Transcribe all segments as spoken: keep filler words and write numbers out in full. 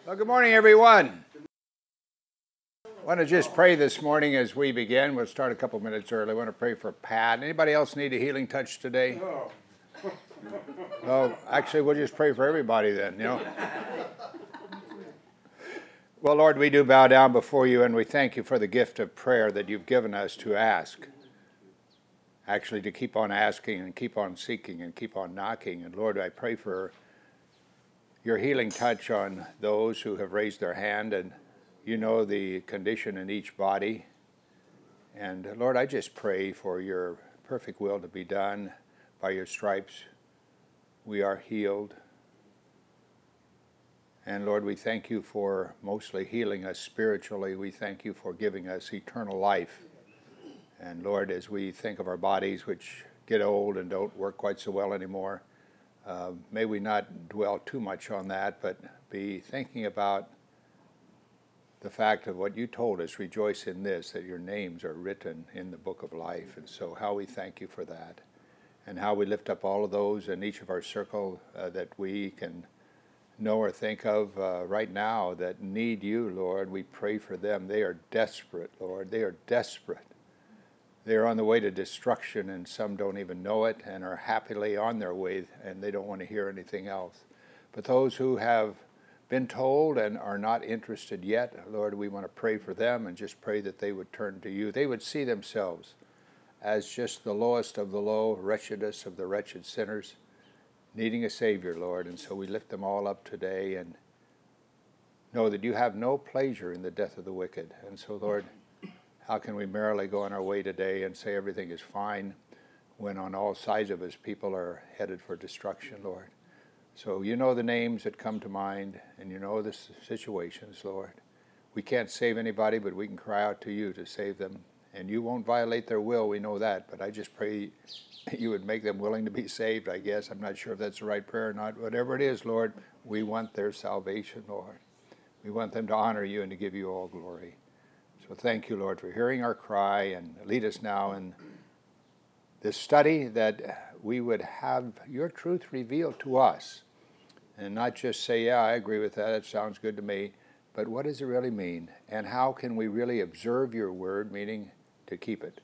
Well, good morning, everyone. I want to just pray this morning as we begin. We'll start a couple minutes early. I want to pray for Pat. Anybody else need a healing touch today? No. Oh, actually, we'll just pray for everybody then, you know. Well, Lord, we do bow down before you, and we thank you for the gift of prayer that you've given us to ask. Actually, to keep on asking and keep on seeking and keep on knocking. And Lord, I pray for your healing touch on those who have raised their hand, and you know the condition in each body. And Lord, I just pray for your perfect will to be done. By your stripes, we are healed. And Lord, we thank you for mostly healing us spiritually. We thank you for giving us eternal life. And Lord, as we think of our bodies, which get old and don't work quite so well anymore, uh, may we not dwell too much on that, but be thinking about the fact of what you told us, rejoice in this, that your names are written in the book of life. And so how we thank you for that, and how we lift up all of those in each of our circle uh, that we can know or think of uh, right now that need you, Lord. We pray for them. They are desperate, Lord. They are desperate. They are on the way to destruction, and some don't even know it and are happily on their way, and they don't want to hear anything else. But those who have been told and are not interested yet, Lord, we want to pray for them and just pray that they would turn to you. They would see themselves as just the lowest of the low, wretchedest of the wretched sinners, needing a Savior, Lord. And so we lift them all up today and know that you have no pleasure in the death of the wicked. And so, Lord, how can we merrily go on our way today and say everything is fine when on all sides of us people are headed for destruction, Lord? So you know the names that come to mind, and you know the situations, Lord. We can't save anybody, but we can cry out to you to save them. And you won't violate their will, we know that. But I just pray you would make them willing to be saved, I guess. I'm not sure if that's the right prayer or not. Whatever it is, Lord, we want their salvation, Lord. We want them to honor you and to give you all glory. So thank you, Lord, for hearing our cry, and lead us now in this study that we would have your truth revealed to us. And not just say, yeah, I agree with that, it sounds good to me, but what does it really mean? And how can we really observe your word, meaning to keep it?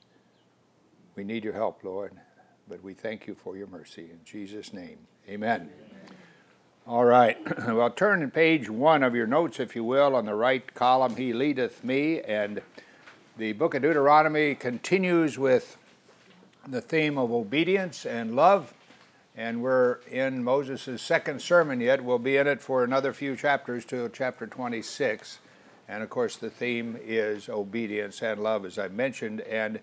We need your help, Lord, but we thank you for your mercy. In Jesus' name, amen. Amen. All right, well, turn to page one of your notes, if you will, on the right column, He Leadeth Me, and the book of Deuteronomy continues with the theme of obedience and love. And we're in Moses' second sermon yet. We'll be in it for another few chapters to chapter twenty-six. And of course the theme is obedience and love, as I mentioned. And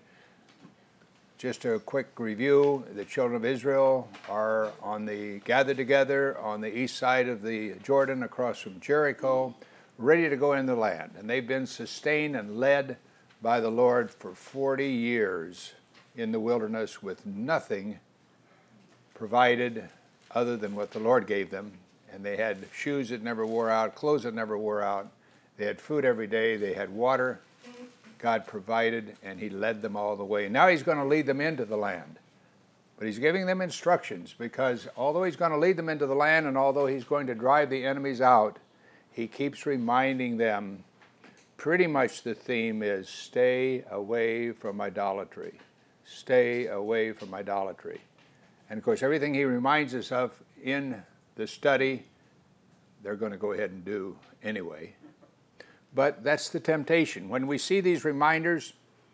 just a quick review, the children of Israel are on the gathered together on the east side of the Jordan across from Jericho, ready to go in the land. And they've been sustained and led by the Lord for forty years in the wilderness with nothing provided other than what the Lord gave them. And they had shoes that never wore out, clothes that never wore out. They had food every day. They had water. God provided, and he led them all the way. Now he's going to lead them into the land. But he's giving them instructions, because although he's going to lead them into the land and although he's going to drive the enemies out, he keeps reminding them, pretty much the theme is stay away from idolatry. Stay away from idolatry. And of course, everything he reminds us of in the study, they're going to go ahead and do anyway. But that's the temptation. When we see these reminders,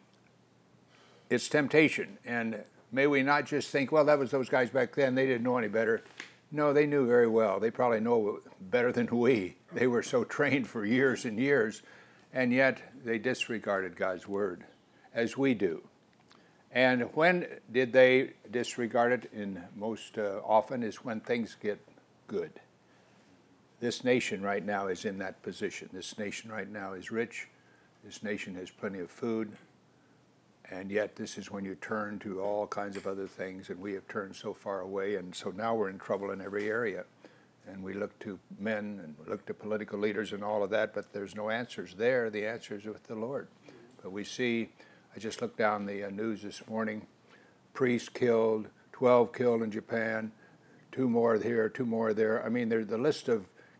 it's temptation. And may we not just think, well, that was those guys back then, they didn't know any better. No, they knew very well. They probably know better than we. They were so trained for years and years, and yet they disregarded God's word, as we do. And when did they disregard it? In most uh, often is when things get good. This nation right now is in that position. This nation right now is rich. This nation has plenty of food. And yet this is when you turn to all kinds of other things, and we have turned so far away, and so now we're in trouble in every area. And we look to men and we look to political leaders and all of that, but there's no answers there. The answers are with the Lord. But we see, I just looked down the uh, news this morning, priests killed, twelve killed in Japan, two more here, two more there. I mean, there's the list of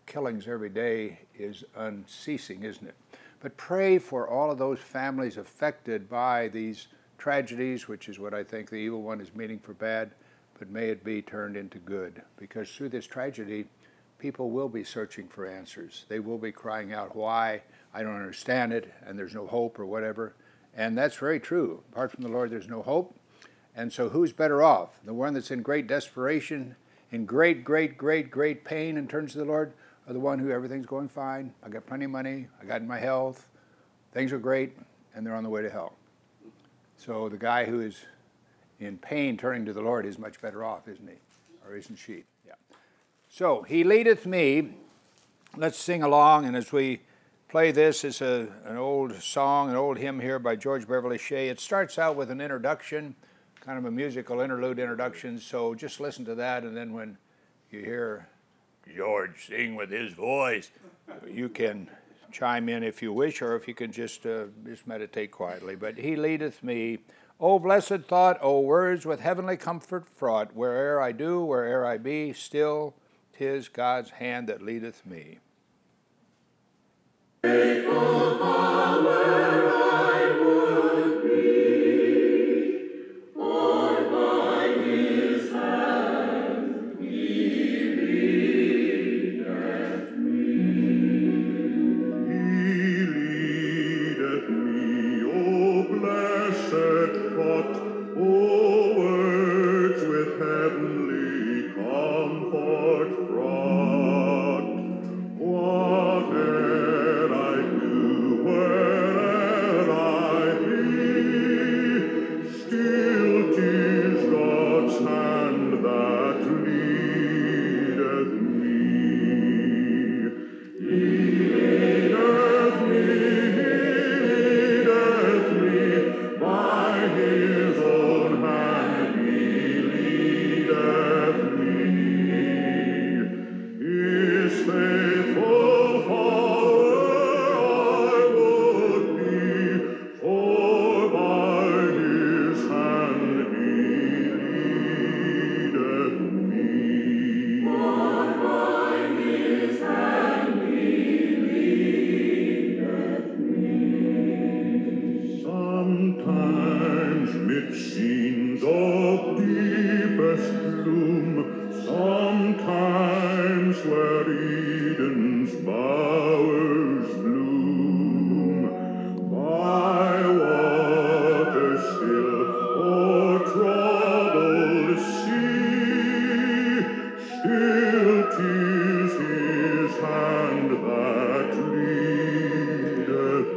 killings every day is unceasing, isn't it? But pray for all of those families affected by these tragedies, which is what I think the evil one is meaning for bad, but may it be turned into good. Because through this tragedy, people will be searching for answers. They will be crying out, why? I don't understand it, and there's no hope or whatever. And that's very true. Apart from the Lord, there's no hope. And so who's better off? The one that's in great desperation, in great, great, great, great pain and turns to the Lord, or the one who everything's going fine? I got plenty of money, I got my health, things are great, and they're on the way to hell. So the guy who is in pain turning to the Lord is much better off, isn't he? Or isn't she? Yeah. So, He leadeth me. Let's sing along, and as we play this, it's a, an old song, an old hymn here by George Beverly Shea. It starts out with an introduction, kind of a musical interlude introduction, so just listen to that, and then when you hear George sing with his voice, you can chime in if you wish, or if you can just uh, just meditate quietly. But He leadeth me. O blessed thought, O words with heavenly comfort fraught, where'er I do, where'er I be, still 'tis God's hand that leadeth me. Faithful follower I would be, for by His hand He leadeth me. He leadeth me, O blessed thought, O words with heavenly comfort fraught. Whate'er I do, where'er I be, still 'tis God's hand that leadeth me. He leadeth me, He leadeth me, by His own hand He leadeth me. His faithful follower I would be, for by His hand He leadeth me. For by His hand He leadeth me. Sometimes mid scenes of deepest gloom, sometimes where Eden's bowers bloom, by waters still or troubled sea, still 'tis His hand that leadeth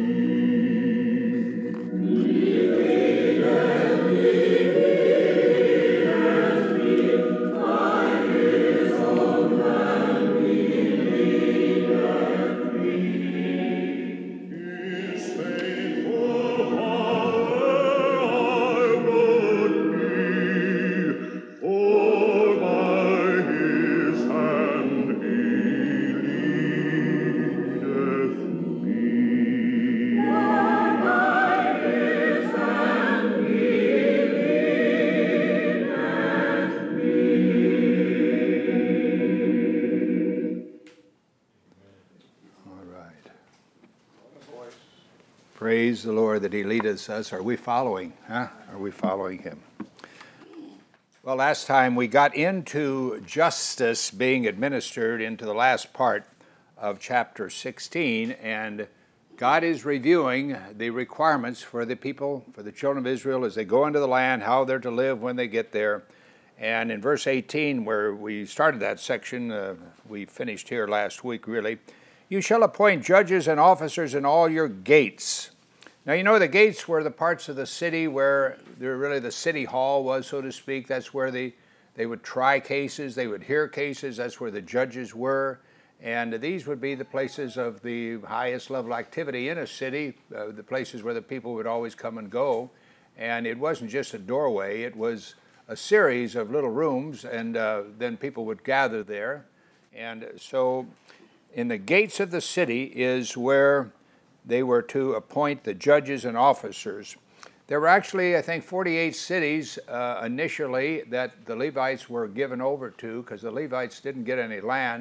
me. He leadeth me, He leadeth me, by His own hand He leadeth me. His faithful follower I would be, for by His hand He leadeth me. For by His hand He leadeth me. All right. Praise the Lord that He leadeth us. Are we following? Huh? Are we following Him? Well, last time we got into justice being administered into the last part of chapter sixteen, and God is reviewing the requirements for the people, for the children of Israel as they go into the land, how they're to live when they get there. And in verse eighteen, where we started that section, uh, we finished here last week really, you shall appoint judges and officers in all your gates. Now, you know, the gates were the parts of the city where there really the city hall was, so to speak. That's where they, they would try cases, they would hear cases, that's where the judges were. And these would be the places of the highest level activity in a city, uh, the places where the people would always come and go. And it wasn't just a doorway, it was a series of little rooms, and uh, then people would gather there. And so in the gates of the city is where they were to appoint the judges and officers. There were actually, I think, forty-eight cities uh, initially that the Levites were given over to, because the Levites didn't get any land,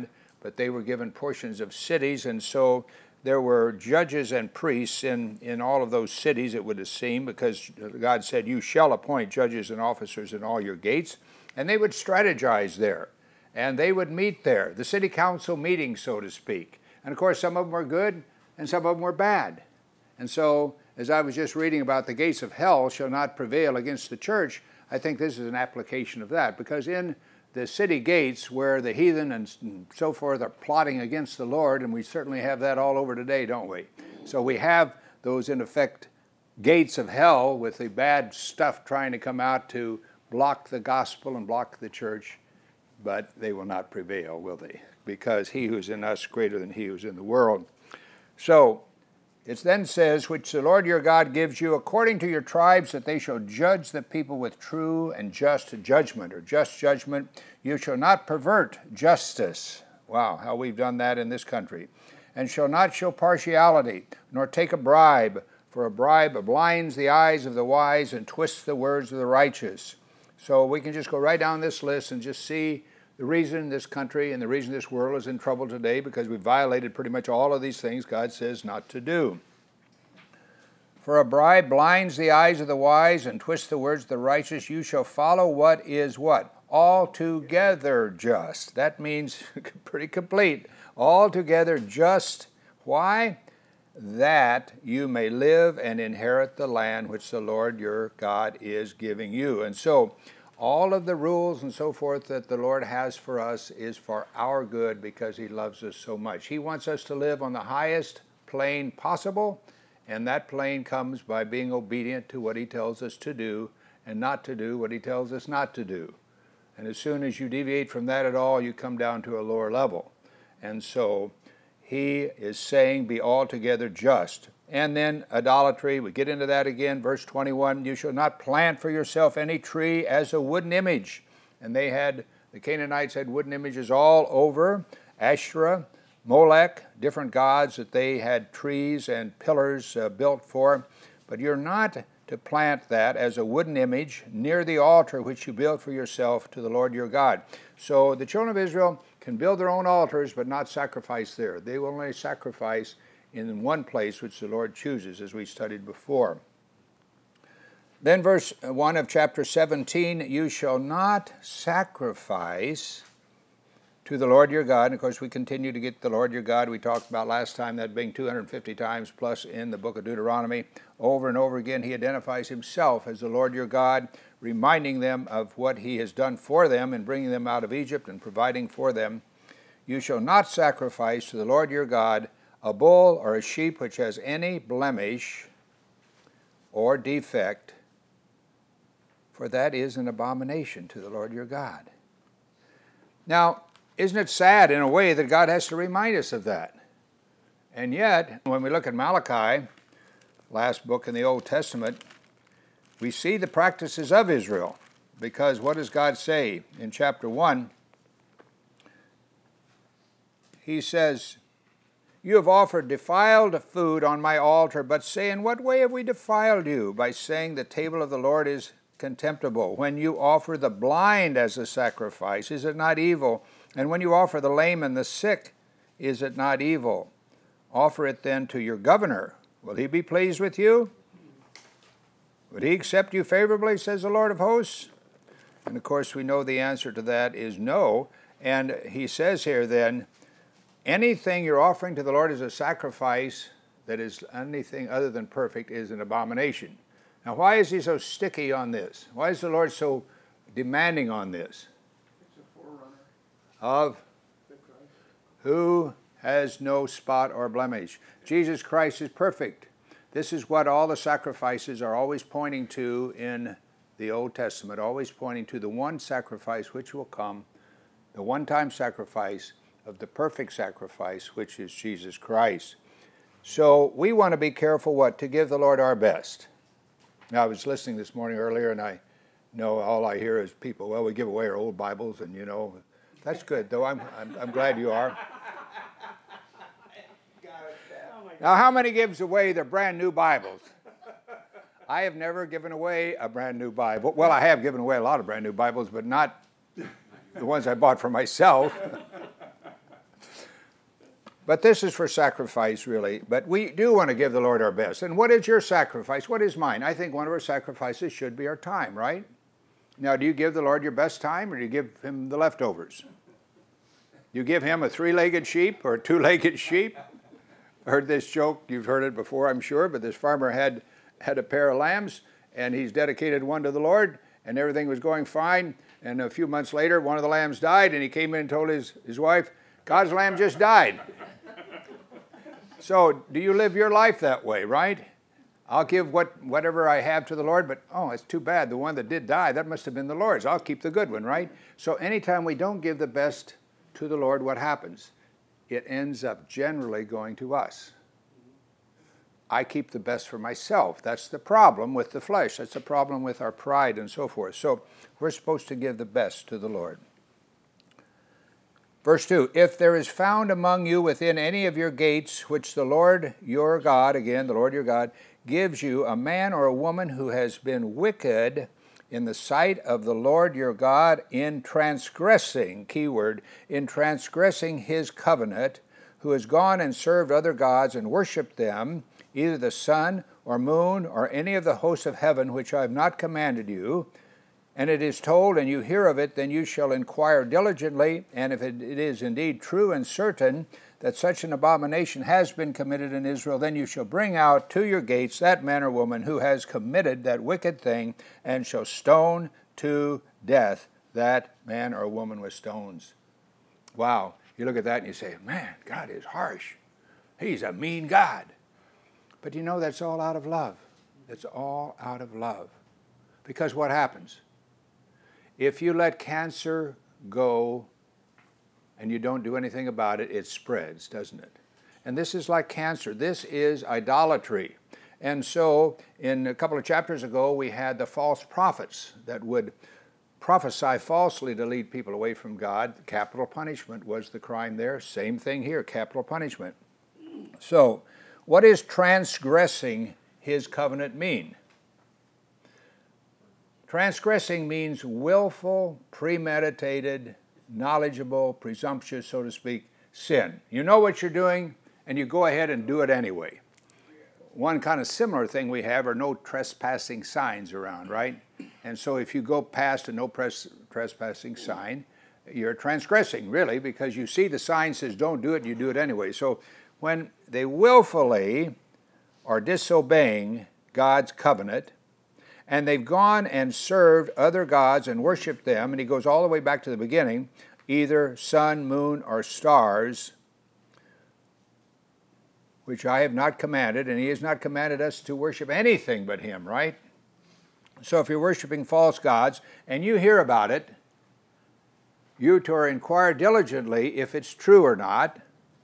but they were given portions of cities, and so there were judges and priests in, in all of those cities, it would seem, because God said, you shall appoint judges and officers in all your gates, and they would strategize there, and they would meet there, the city council meeting, so to speak. And of course, some of them were good, and some of them were bad. And so, as I was just reading about the gates of hell shall not prevail against the church, I think this is an application of that, because in the city gates where the heathen and so forth are plotting against the Lord, and we certainly have that all over today, don't we? So we have those, in effect, gates of hell with the bad stuff trying to come out to block the gospel and block the church, but they will not prevail, will they? Because he who's in us is greater than he who's in the world. So it then says, which the Lord your God gives you according to your tribes, that they shall judge the people with true and just judgment, or just judgment. You shall not pervert justice. Wow, how we've done that in this country. And shall not show partiality, nor take a bribe, for a bribe blinds the eyes of the wise and twists the words of the righteous. So we can just go right down this list and just see the reason this country and the reason this world is in trouble today, because we violated pretty much all of these things God says not to do. For a bribe blinds the eyes of the wise and twists the words of the righteous. You shall follow what is what? Altogether just. That means pretty complete. Altogether just. Why? That you may live and inherit the land which the Lord your God is giving you. And so, all of the rules and so forth that the Lord has for us is for our good, because he loves us so much. He wants us to live on the highest plane possible, and that plane comes by being obedient to what he tells us to do and not to do what he tells us not to do. And as soon as you deviate from that at all, you come down to a lower level. And so he is saying, be altogether just. And then idolatry, we get into that again, verse twenty-one, you shall not plant for yourself any tree as a wooden image. And they had, the Canaanites had wooden images all over, Asherah, Molech, different gods that they had trees and pillars uh, built for. But you're not to plant that as a wooden image near the altar which you built for yourself to the Lord your God. So the children of Israel can build their own altars, but not sacrifice there. They will only sacrifice in one place which the Lord chooses, as we studied before. Then verse one of chapter seventeen, you shall not sacrifice to the Lord your God. And of course we continue to get the Lord your God. We talked about last time that being two hundred fifty times plus in the book of Deuteronomy. Over and over again he identifies himself as the Lord your God, reminding them of what he has done for them in bringing them out of Egypt and providing for them. You shall not sacrifice to the Lord your God a bull or a sheep which has any blemish or defect, for that is an abomination to the Lord your God. Now, isn't it sad in a way that God has to remind us of that? And yet, when we look at Malachi, last book in the Old Testament, we see the practices of Israel. Because what does God say in chapter one? He says, you have offered defiled food on my altar, but say, in what way have we defiled you? By saying the table of the Lord is contemptible. When you offer the blind as a sacrifice, is it not evil? And when you offer the lame and the sick, is it not evil? Offer it then to your governor. Will he be pleased with you? Would he accept you favorably, says the Lord of hosts? And of course we know the answer to that is no. And he says here then, anything you're offering to the Lord as a sacrifice that is anything other than perfect is an abomination. Now, why is he so sticky on this? Why is the Lord so demanding on this? It's a forerunner of the Christ. Who has no spot or blemish. Jesus Christ is perfect. This is what all the sacrifices are always pointing to in the Old Testament, always pointing to the one sacrifice which will come, the one-time sacrifice of the perfect sacrifice, which is Jesus Christ. So we want to be careful what? To give the Lord our best. Now, I was listening this morning earlier, and I know all I hear is people, well, we give away our old Bibles, and you know, that's good, though. I'm, I'm, I'm glad you are. Now, how many gives away their brand new Bibles? I have never given away a brand new Bible. Well, I have given away a lot of brand new Bibles, but not the ones I bought for myself. But this is for sacrifice, really. But we do want to give the Lord our best. And what is your sacrifice? What is mine? I think one of our sacrifices should be our time, right? Now, do you give the Lord your best time, or do you give him the leftovers? You give him a three-legged sheep or a two-legged sheep? I heard this joke. You've heard it before, I'm sure. But this farmer had, had a pair of lambs, and he's dedicated one to the Lord, and everything was going fine. And a few months later, one of the lambs died, and he came in and told his, his wife, God's lamb just died. So do you live your life that way, right? I'll give what whatever I have to the Lord, but oh, it's too bad. The one that did die, that must have been the Lord's. I'll keep the good one, right? So anytime we don't give the best to the Lord, what happens? It ends up generally going to us. I keep the best for myself. That's the problem with the flesh. That's the problem with our pride and so forth. So we're supposed to give the best to the Lord. Verse two, if there is found among you within any of your gates, which the Lord your God, again, the Lord your God, gives you, a man or a woman who has been wicked in the sight of the Lord your God in transgressing, keyword, in transgressing his covenant, who has gone and served other gods and worshipped them, either the sun or moon or any of the hosts of heaven, which I have not commanded you, and it is told, and you hear of it, then you shall inquire diligently, and if it, it is indeed true and certain that such an abomination has been committed in Israel, then you shall bring out to your gates that man or woman who has committed that wicked thing, and shall stone to death that man or woman with stones. Wow. You look at that and you say, man, God is harsh. He's a mean God. But you know, that's all out of love. It's all out of love. Because what happens? If you let cancer go and you don't do anything about it, it spreads, doesn't it? And this is like cancer. This is idolatry. And so in a couple of chapters ago, we had the false prophets that would prophesy falsely to lead people away from God. Capital punishment was the crime there. Same thing here, capital punishment. So what is transgressing his covenant mean? Transgressing means willful, premeditated, knowledgeable, presumptuous, so to speak, sin. You know what you're doing, and you go ahead and do it anyway. One kind of similar thing we have are no trespassing signs around, right? And so if you go past a no press, trespassing sign, you're transgressing, really, because you see the sign says don't do it, and you do it anyway. So when they willfully are disobeying God's covenant, and they've gone and served other gods and worshiped them, and he goes all the way back to the beginning, either sun, moon, or stars, which I have not commanded, and he has not commanded us to worship anything but him, right? So if you're worshiping false gods, and you hear about it, you to inquire diligently if it's true or not.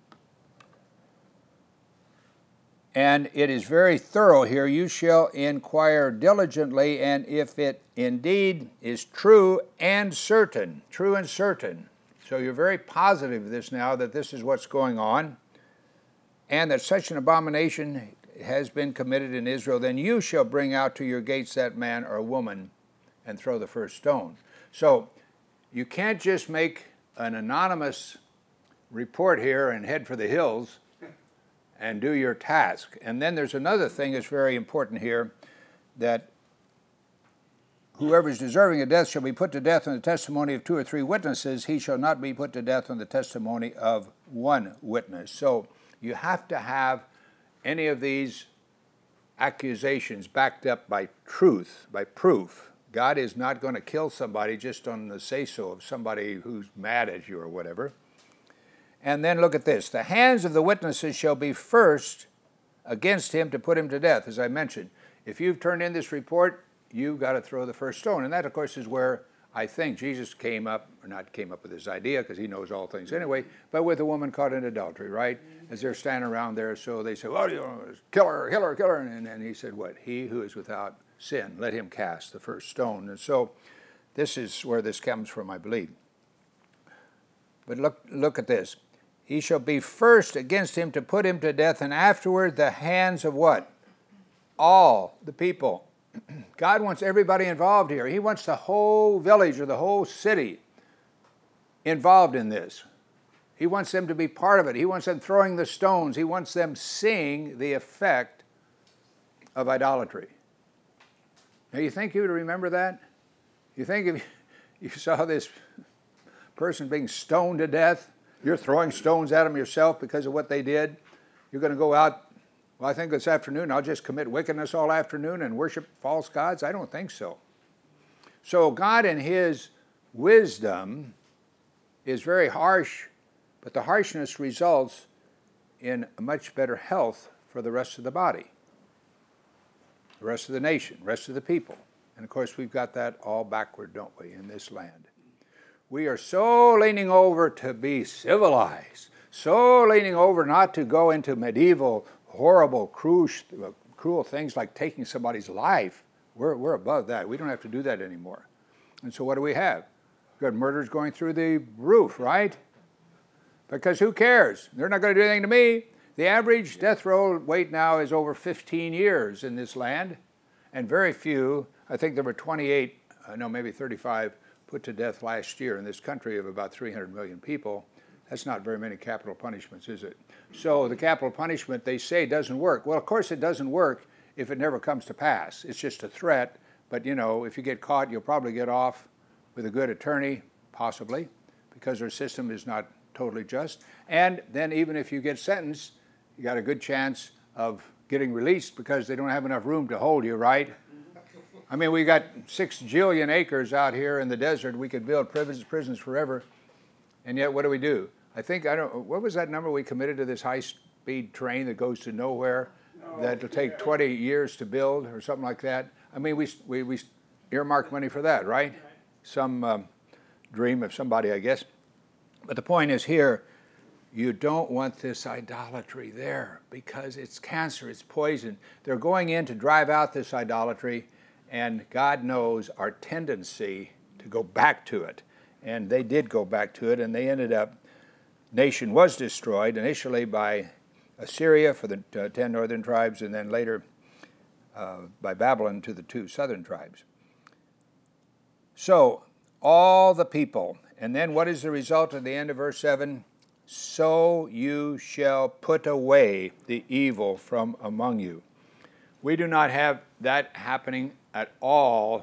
And it is very thorough here. You shall inquire diligently, and if it indeed is true and certain, true and certain. So you're very positive of this now, that this is what's going on, and that such an abomination has been committed in Israel, then you shall bring out to your gates that man or woman and throw the first stone. So you can't just make an anonymous report here and head for the hills and do your task. And then there's another thing that's very important here, that whoever is deserving of death shall be put to death on the testimony of two or three witnesses. He shall not be put to death on the testimony of one witness. So you have to have any of these accusations backed up by truth, by proof. God is not going to kill somebody just on the say-so of somebody who's mad at you or whatever. And then look at this. The hands of the witnesses shall be first against him to put him to death, as I mentioned. If you've turned in this report, you've got to throw the first stone. And that, of course, is where I think Jesus came up, or not came up with this idea, because he knows all things anyway, but with a woman caught in adultery, right? As they're standing around there, so they say, well, you know, kill her, kill her, kill her. And then he said, what? He who is without sin, let him cast the first stone. And so this is where this comes from, I believe. But look, look at this. He shall be first against him to put him to death, and afterward the hands of what? All the people. God wants everybody involved here. He wants the whole village or the whole city involved in this. He wants them to be part of it. He wants them throwing the stones. He wants them seeing the effect of idolatry. Now, you think you would remember that? You think if you saw this person being stoned to death, you're throwing stones at them yourself because of what they did? You're going to go out, well, I think this afternoon I'll just commit wickedness all afternoon and worship false gods? I don't think so. So God in His wisdom is very harsh, but the harshness results in a much better health for the rest of the body, the rest of the nation, the rest of the people. And of course, we've got that all backward, don't we, in this land? We are so leaning over to be civilized, so leaning over not to go into medieval, horrible, cruel, cruel things like taking somebody's life. We're, we're above that. We don't have to do that anymore. And so what do we have? We've got murders going through the roof, right? Because who cares? They're not going to do anything to me. The average death row wait now is over fifteen years in this land, and very few, I think there were twenty-eight, uh, no, maybe thirty-five, put to death last year in this country of about three hundred million people. That's not very many capital punishments, is it? So the capital punishment, they say, doesn't work. Well, of course it doesn't work if it never comes to pass. It's just a threat, but you know, if you get caught, you'll probably get off with a good attorney, possibly, because our system is not totally just. And then even if you get sentenced, you got a good chance of getting released because they don't have enough room to hold you, right? I mean, we got six jillion acres out here in the desert. We could build prisons, prisons forever. And yet, what do we do? I think, I don't, what was that number we committed to this high-speed train that goes to nowhere? No. That'll take twenty years to build or something like that. I mean, we, we, we earmarked money for that, right? Some um, dream of somebody, I guess. But the point is here, you don't want this idolatry there because it's cancer, it's poison. They're going in to drive out this idolatry, and God knows our tendency to go back to it. And they did go back to it, and they ended up, nation was destroyed initially by Assyria for the uh, ten northern tribes, and then later uh, by Babylon to the two southern tribes. So, all the people, and then what is the result at the end of verse seven? So you shall put away the evil from among you. We do not have that happening at all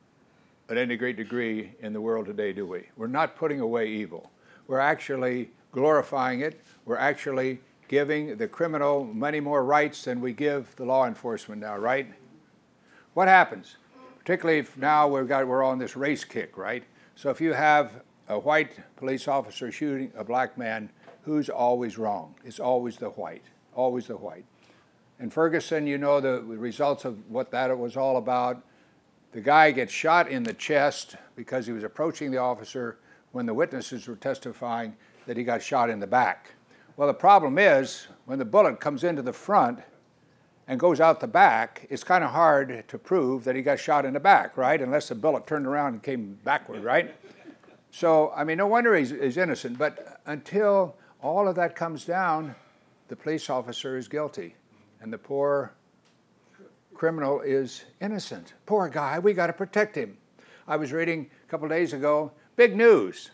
at any great degree in the world today, do we? We're not putting away evil. We're actually glorifying it. We're actually giving the criminal many more rights than we give the law enforcement now, right? What happens? Particularly if now we've got, we're on this race kick, right? So if you have a white police officer shooting a black man, who's always wrong? It's always the white, always the white. In Ferguson, you know the results of what that was all about. The guy gets shot in the chest because he was approaching the officer when the witnesses were testifying that he got shot in the back. Well, the problem is when the bullet comes into the front and goes out the back, it's kind of hard to prove that he got shot in the back, right? Unless the bullet turned around and came backward, right? So, I mean, no wonder he's, he's innocent, but until all of that comes down, the police officer is guilty, and the poor criminal is innocent. Poor guy, we got to protect him. I was reading a couple days ago, big news.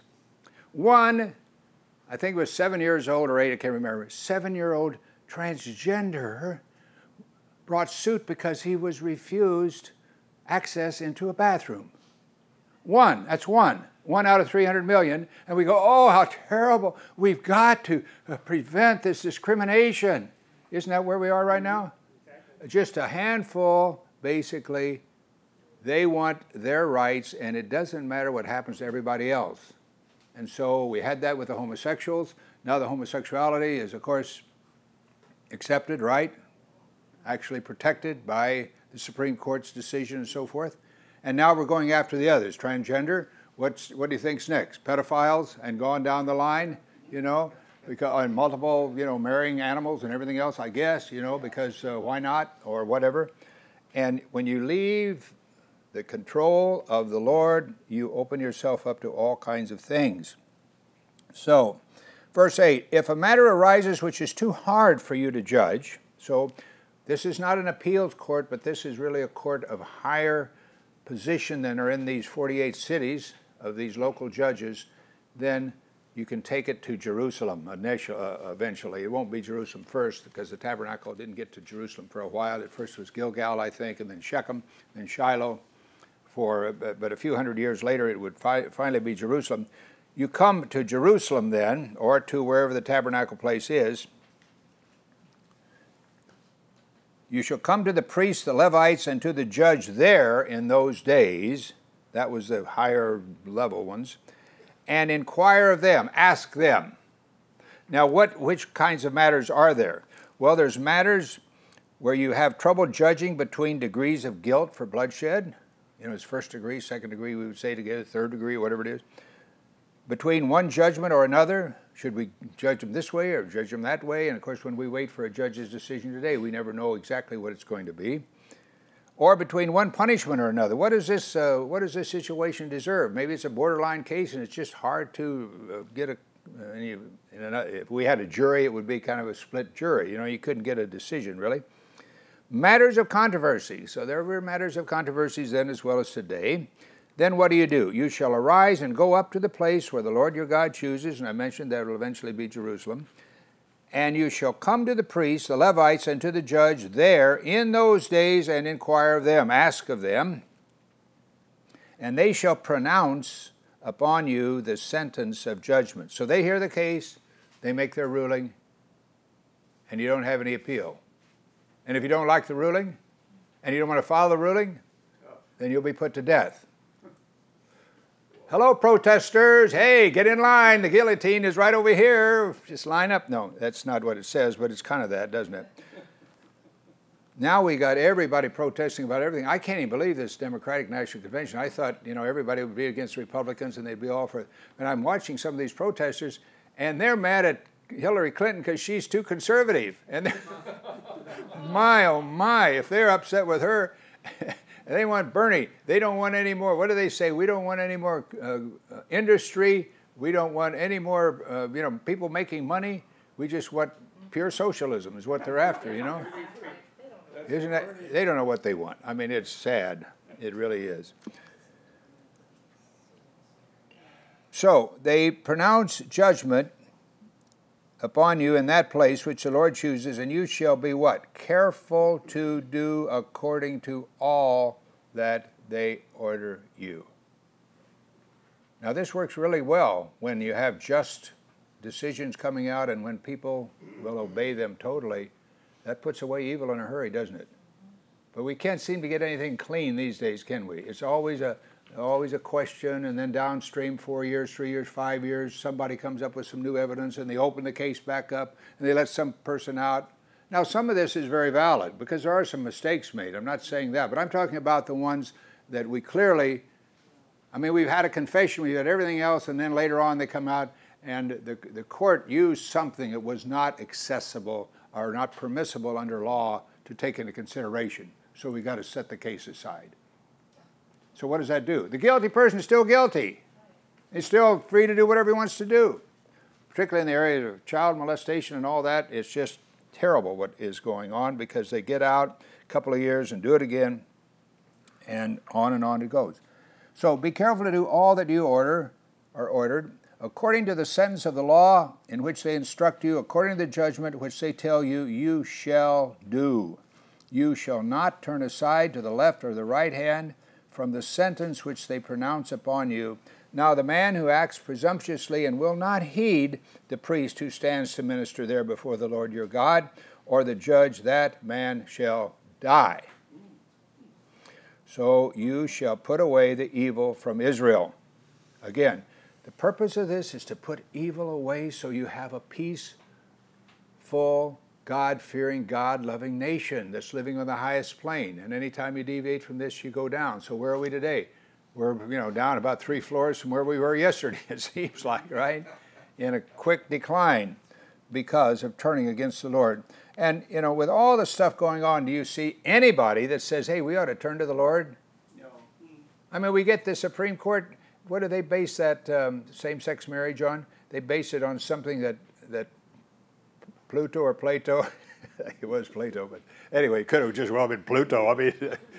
One, I think it was seven years old or eight, I can't remember, seven-year-old transgender brought suit because he was refused access into a bathroom. One, that's one. One out of three hundred million. And we go, oh, how terrible. We've got to prevent this discrimination. Isn't that where we are right now? Exactly. Just a handful, basically, they want their rights, and it doesn't matter what happens to everybody else. And so we had that with the homosexuals. Now the homosexuality is, of course, accepted, right? Actually protected by the Supreme Court's decision and so forth. And now we're going after the others. Transgender, what's, what do you think's next? Pedophiles and going down the line, you know, because, and multiple, you know, marrying animals and everything else, I guess, you know, because uh, why not, or whatever. And when you leave the control of the Lord, you open yourself up to all kinds of things. So, verse eight, if a matter arises which is too hard for you to judge, so this is not an appeals court, but this is really a court of higher position than are in these forty-eight cities of these local judges, then you can take it to Jerusalem initially, uh, eventually. It won't be Jerusalem first because the tabernacle didn't get to Jerusalem for a while. At first it was Gilgal, I think, and then Shechem, and Shiloh. For, but a few hundred years later it would fi- finally be Jerusalem. You come to Jerusalem then, or to wherever the tabernacle place is. You shall come to the priests, the Levites, and to the judge there in those days. That was the higher level ones. And inquire of them, ask them. Now, what, which kinds of matters are there? Well, there's matters where you have trouble judging between degrees of guilt for bloodshed. You know, it's first degree, second degree, we would say together, third degree, whatever it is. Between one judgment or another, should we judge them this way or judge them that way? And of course, when we wait for a judge's decision today, we never know exactly what it's going to be. Or between one punishment or another. What does this, uh, what does this situation deserve? Maybe it's a borderline case and it's just hard to uh, get a, uh, any, in a, if we had a jury, it would be kind of a split jury. You know, you couldn't get a decision, really. Matters of controversy. So there were matters of controversies then as well as today. Then what do you do? You shall arise and go up to the place where the Lord your God chooses, and I mentioned that will eventually be Jerusalem. And you shall come to the priests, the Levites, and to the judge there in those days and inquire of them, ask of them. And they shall pronounce upon you the sentence of judgment. So they hear the case, they make their ruling, and you don't have any appeal. And if you don't like the ruling, and you don't want to follow the ruling, then you'll be put to death. Hello, protesters. Hey, get in line. The guillotine is right over here. Just line up. No, that's not what it says, but it's kind of that, doesn't it? Now we got everybody protesting about everything. I can't even believe this Democratic National Convention. I thought, you know, everybody would be against Republicans and they'd be all for it. And I'm watching some of these protesters, and they're mad at Hillary Clinton because she's too conservative. And my, oh my, if they're upset with her, they want Bernie. They don't want any more. What do they say? We don't want any more uh, industry. We don't want any more, uh, you know, people making money. We just want pure socialism is what they're after, you know. Isn't that? They don't know what they want. I mean, it's sad. It really is. So they pronounce judgment upon you in that place which the Lord chooses, and you shall be what? Careful to do according to all that they order you. Now this works really well when you have just decisions coming out and when people will obey them totally. That puts away evil in a hurry, doesn't it? But we can't seem to get anything clean these days, can we? It's always a always a question, and then downstream, four years, three years, five years, somebody comes up with some new evidence, and they open the case back up, and they let some person out. Now, some of this is very valid, because there are some mistakes made. I'm not saying that, but I'm talking about the ones that we clearly, I mean, we've had a confession, we've had everything else, and then later on they come out, and the, the court used something that was not accessible or not permissible under law to take into consideration. So we've got to set the case aside. So what does that do? The guilty person is still guilty. He's still free to do whatever he wants to do. Particularly in the area of child molestation and all that, it's just terrible what is going on because they get out a couple of years and do it again, and on and on it goes. So be careful to do all that you order or ordered, according to the sentence of the law in which they instruct you, according to the judgment which they tell you, you shall do. You shall not turn aside to the left or the right hand from the sentence which they pronounce upon you. Now the man who acts presumptuously and will not heed the priest who stands to minister there before the Lord your God, or the judge, that man shall die. So you shall put away the evil from Israel. Again, the purpose of this is to put evil away so you have a peaceful, God-fearing, God-loving nation that's living on the highest plane. And anytime you deviate from this, you go down. So where are we today? We're, you know, down about three floors from where we were yesterday, it seems like, right? In a quick decline because of turning against the Lord. And, you know, with all the stuff going on, do you see anybody that says, hey, we ought to turn to the Lord? No. I mean, we get the Supreme Court. What do they base that um, same-sex marriage on? They base it on something that, that Pluto or Plato, it was Plato, but anyway, it could have just well been Pluto. I mean,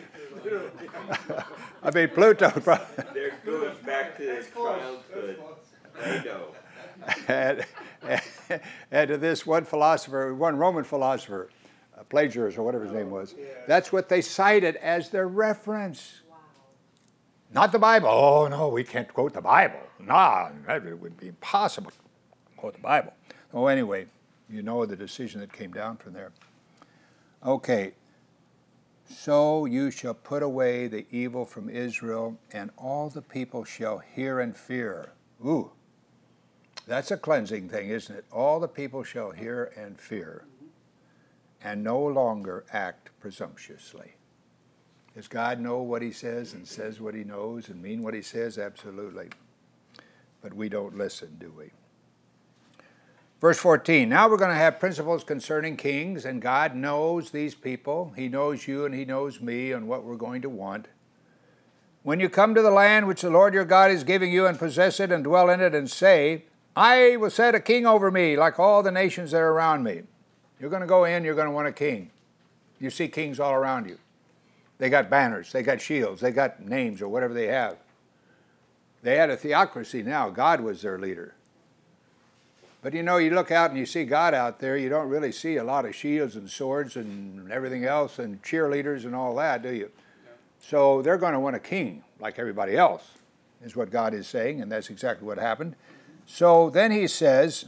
I mean Pluto. There goes back to his childhood. Plato. and, and to this one philosopher, one Roman philosopher, uh, Plagiarus or whatever his name was. That's what they cited as their reference. Wow. Not the Bible. Oh, no, we can't quote the Bible. Nah, it would be impossible to quote the Bible. Oh, anyway, you know the decision that came down from there. Okay. So you shall put away the evil from Israel, and all the people shall hear and fear. Ooh, that's a cleansing thing, isn't it? All the people shall hear and fear, and no longer act presumptuously. Does God know what he says and says what he knows and mean what he says? Absolutely. But we don't listen, do we? Verse fourteen, now we're going to have principles concerning kings, and God knows these people. He knows you and he knows me and what we're going to want. When you come to the land which the Lord your God is giving you and possess it and dwell in it and say, I will set a king over me like all the nations that are around me. You're going to go in, you're going to want a king. You see kings all around you. They got banners, they got shields, they got names or whatever they have. They had a theocracy now. God was their leader. But you know, you look out and you see God out there, you don't really see a lot of shields and swords and everything else and cheerleaders and all that, do you? No. So they're going to want a king like everybody else, is what God is saying, and that's exactly what happened. Mm-hmm. So then he says,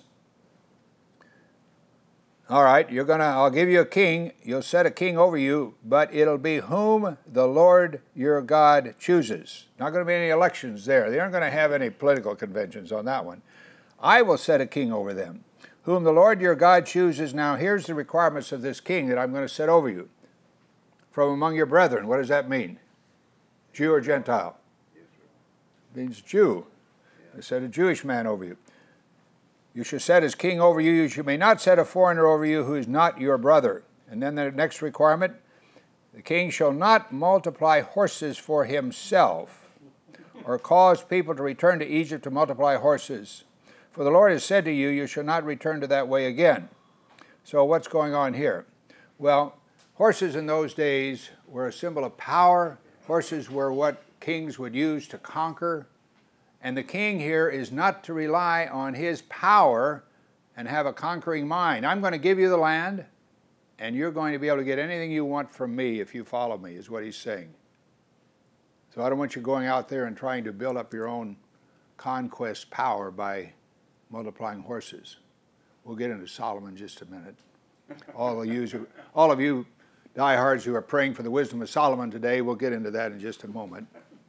all right, you're gonna, I'll give you a king, you'll set a king over you, but it'll be whom the Lord your God chooses. Not going to be any elections there. They aren't going to have any political conventions on that one. I will set a king over them, whom the Lord your God chooses. Now here's the requirements of this king that I'm going to set over you. From among your brethren, what does that mean? Jew or Gentile? It means Jew. I set a Jewish man over you. You shall set his king over you. You may not set a foreigner over you who is not your brother. And then the next requirement, the king shall not multiply horses for himself or cause people to return to Egypt to multiply horses. For the Lord has said to you, you shall not return to that way again. So what's going on here? Well, horses in those days were a symbol of power. Horses were what kings would use to conquer. And the king here is not to rely on his power and have a conquering mind. I'm going to give you the land, and you're going to be able to get anything you want from me if you follow me, is what he's saying. So I don't want you going out there and trying to build up your own conquest power by multiplying horses. We'll get into Solomon in just a minute. All of you, all of you diehards who are praying for the wisdom of Solomon today, we'll get into that in just a moment.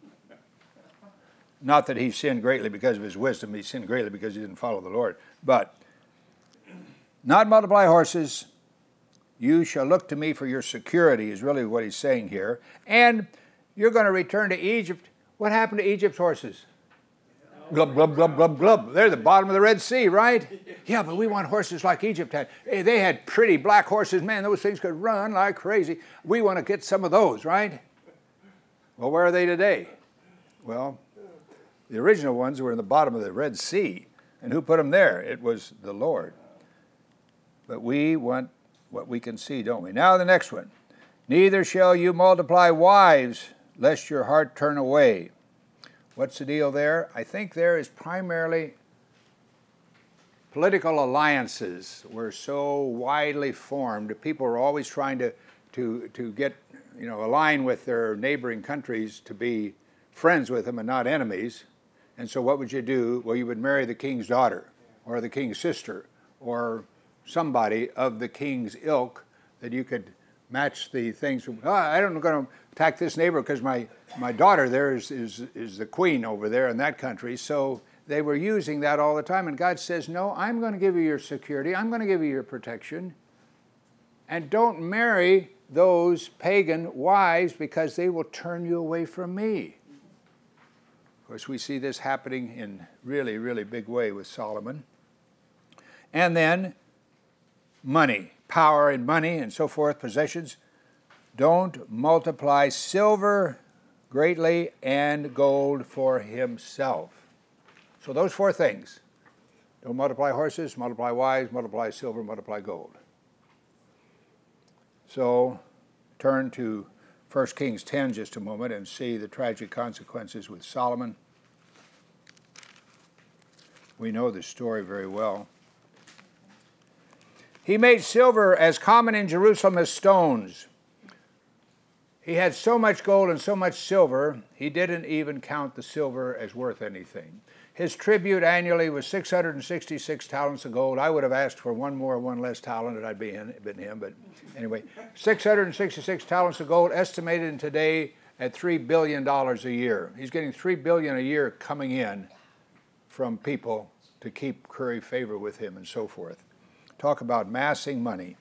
Not that he sinned greatly because of his wisdom. He sinned greatly because he didn't follow the Lord. But not multiply horses. You shall look to me for your security is really what he's saying here. And you're going to return to Egypt. What happened to Egypt's horses? Glub, glub, glub, glub, glub. They're the bottom of the Red Sea, right? Yeah, but we want horses like Egypt had. Hey, they had pretty black horses. Man, those things could run like crazy. We want to get some of those, right? Well, where are they today? Well, the original ones were in the bottom of the Red Sea. And who put them there? It was the Lord. But we want what we can see, don't we? Now the next one. Neither shall you multiply wives, lest your heart turn away. What's the deal there? I think there is primarily political alliances were so widely formed. People were always trying to, to, to get, you know, align with their neighboring countries to be friends with them and not enemies. And so what would you do? Well, you would marry the king's daughter or the king's sister or somebody of the king's ilk that you could match the things. Oh, I don't going to attack this neighbor because my, my daughter there is, is, is the queen over there in that country. So they were using that all the time. And God says, no, I'm going to give you your security. I'm going to give you your protection. And don't marry those pagan wives because they will turn you away from me. Of course, we see this happening in really, really big way with Solomon. And then money, power and money and so forth, possessions. Don't multiply silver greatly and gold for himself. So those four things. Don't multiply horses, multiply wives, multiply silver, multiply gold. So turn to First Kings ten just a moment and see the tragic consequences with Solomon. We know the story very well. He made silver as common in Jerusalem as stones. He had so much gold and so much silver, he didn't even count the silver as worth anything. His tribute annually was six hundred sixty-six talents of gold. I would have asked for one more, one less talent, and I'd be in, been him. But anyway, six hundred sixty-six talents of gold, estimated in today at three billion dollars a year. He's getting three billion dollars a year coming in from people to keep curry favor with him and so forth. Talk about massing money.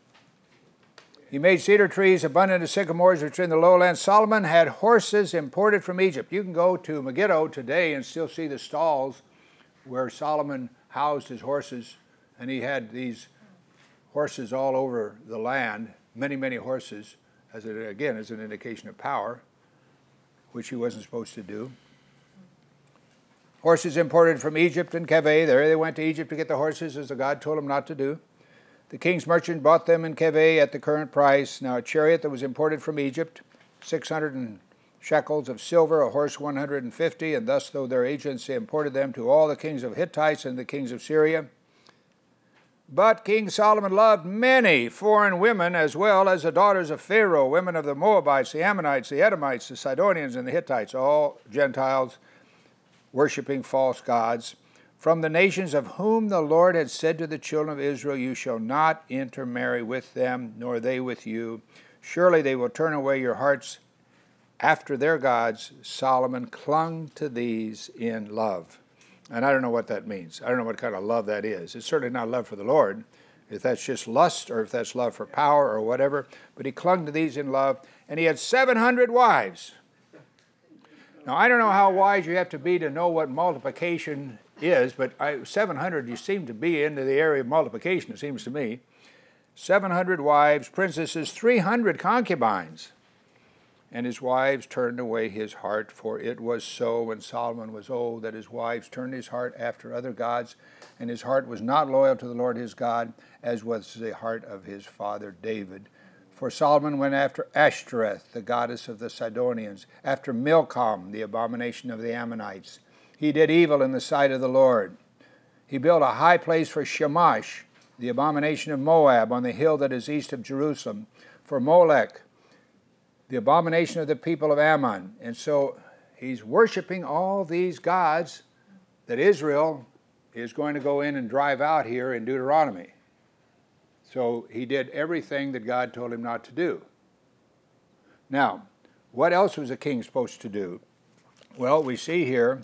He made cedar trees abundant as sycamores which are in the lowlands. Solomon had horses imported from Egypt. You can go to Megiddo today and still see the stalls where Solomon housed his horses, and he had these horses all over the land, many, many horses, as it, again, as an indication of power, which he wasn't supposed to do. Horses imported from Egypt and Keveh. There they went to Egypt to get the horses, as the God told them not to do. The king's merchant bought them in Keveh at the current price. Now a chariot that was imported from Egypt, six hundred shekels of silver, a horse one hundred fifty, and thus though their agents imported them to all the kings of Hittites and the kings of Syria. But King Solomon loved many foreign women as well as the daughters of Pharaoh, women of the Moabites, the Ammonites, the Edomites, the Sidonians, and the Hittites, all Gentiles worshiping false gods, from the nations of whom the Lord had said to the children of Israel, you shall not intermarry with them, nor they with you. Surely they will turn away your hearts after their gods. Solomon clung to these in love. And I don't know what that means. I don't know what kind of love that is. It's certainly not love for the Lord, if that's just lust or if that's love for power or whatever. But he clung to these in love, and he had seven hundred wives. Now, I don't know how wise you have to be to know what multiplication is, but I, seven hundred, you seem to be into the area of multiplication, it seems to me. seven hundred wives, princesses, three hundred concubines. And his wives turned away his heart, for it was so when Solomon was old that his wives turned his heart after other gods, and his heart was not loyal to the Lord his God, as was the heart of his father David. For Solomon went after Ashtoreth, the goddess of the Sidonians, after Milcom, the abomination of the Ammonites. He did evil in the sight of the Lord. He built a high place for Shamash, the abomination of Moab, on the hill that is east of Jerusalem, for Molech, the abomination of the people of Ammon. And so he's worshiping all these gods that Israel is going to go in and drive out here in Deuteronomy. So he did everything that God told him not to do. Now, what else was a king supposed to do? Well, we see here,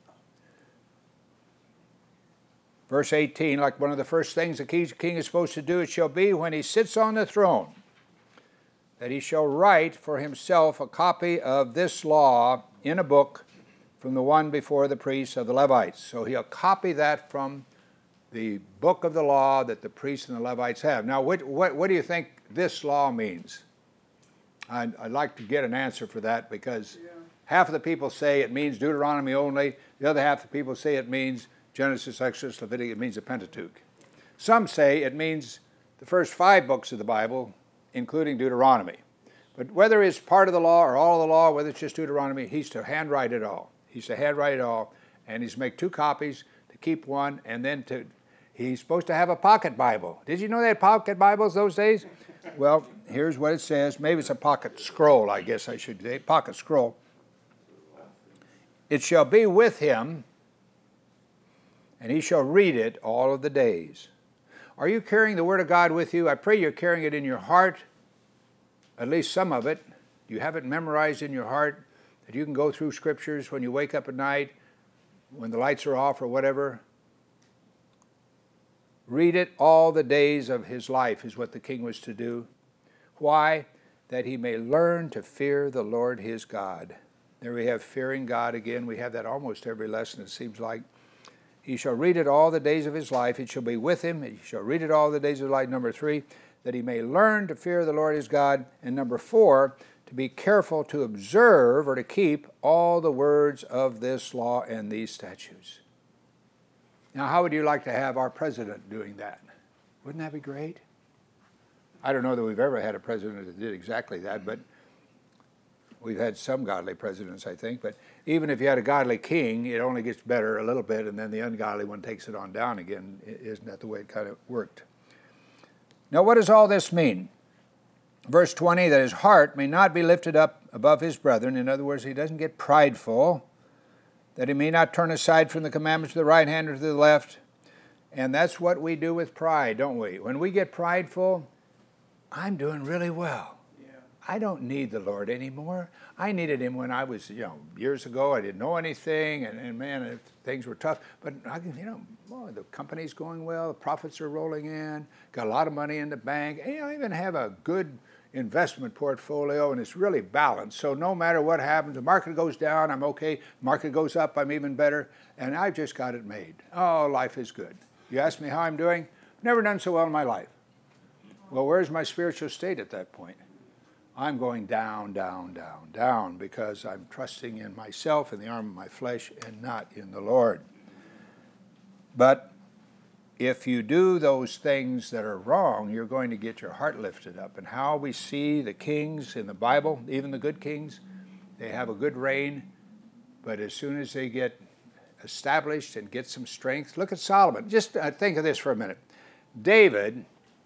verse eighteen, like one of the first things the king is supposed to do, it shall be when he sits on the throne, that he shall write for himself a copy of this law in a book from the one before the priests of the Levites. So he'll copy that from the book of the law that the priests and the Levites have. Now, what, what, what do you think this law means? I'd, I'd like to get an answer for that, because yeah. half of the people say it means Deuteronomy only. The other half of the people say it means Genesis, Exodus, Leviticus. It means the Pentateuch. Some say it means the first five books of the Bible, including Deuteronomy. But whether it's part of the law or all of the law, whether it's just Deuteronomy, he's to handwrite it all. He's to handwrite it all, and he's to make two copies, to keep one, and then to he's supposed to have a pocket Bible. Did you know they had pocket Bibles those days? Well, here's what it says. Maybe it's a pocket scroll, I guess I should say. Pocket scroll. It shall be with him, and he shall read it all of the days. Are you carrying the Word of God with you? I pray you're carrying it in your heart, at least some of it. You have it memorized in your heart, that you can go through Scriptures when you wake up at night, when the lights are off or whatever. Read it all the days of his life is what the king was to do. Why? That he may learn to fear the Lord his God. There we have fearing God again. We have that almost every lesson, it seems like. He shall read it all the days of his life. It shall be with him. He shall read it all the days of his life. Number three, that he may learn to fear the Lord his God. And number four, to be careful to observe or to keep all the words of this law and these statutes. Now, how would you like to have our president doing that? Wouldn't that be great? I don't know that we've ever had a president that did exactly that, but We've had some godly presidents, I think, but even if you had a godly king, it only gets better a little bit, and then the ungodly one takes it on down again. Isn't that the way it kind of worked? Now, what does all this mean? Verse twenty, that his heart may not be lifted up above his brethren. In other words, he doesn't get prideful, that he may not turn aside from the commandments to the right hand or to the left. And that's what we do with pride, don't we? When we get prideful, I'm doing really well. I don't need the Lord anymore. I needed him when I was, you know, years ago. I didn't know anything, and, and man, things were tough. But, I, you know, boy, the company's going well. The profits are rolling in. Got a lot of money in the bank. And, you know, I even have a good investment portfolio, and it's really balanced. So no matter what happens, the market goes down, I'm okay. Market goes up, I'm even better. And I've just got it made. Oh, life is good. You ask me how I'm doing? Never done so well in my life. Well, where's my spiritual state at that point? I'm going down, down, down, down because I'm trusting in myself, in the arm of my flesh, and not in the Lord. But if you do those things that are wrong, you're going to get your heart lifted up. And how we see the kings in the Bible, even the good kings, they have a good reign, but as soon as they get established and get some strength, look at Solomon. Just uh, think of this for a minute. David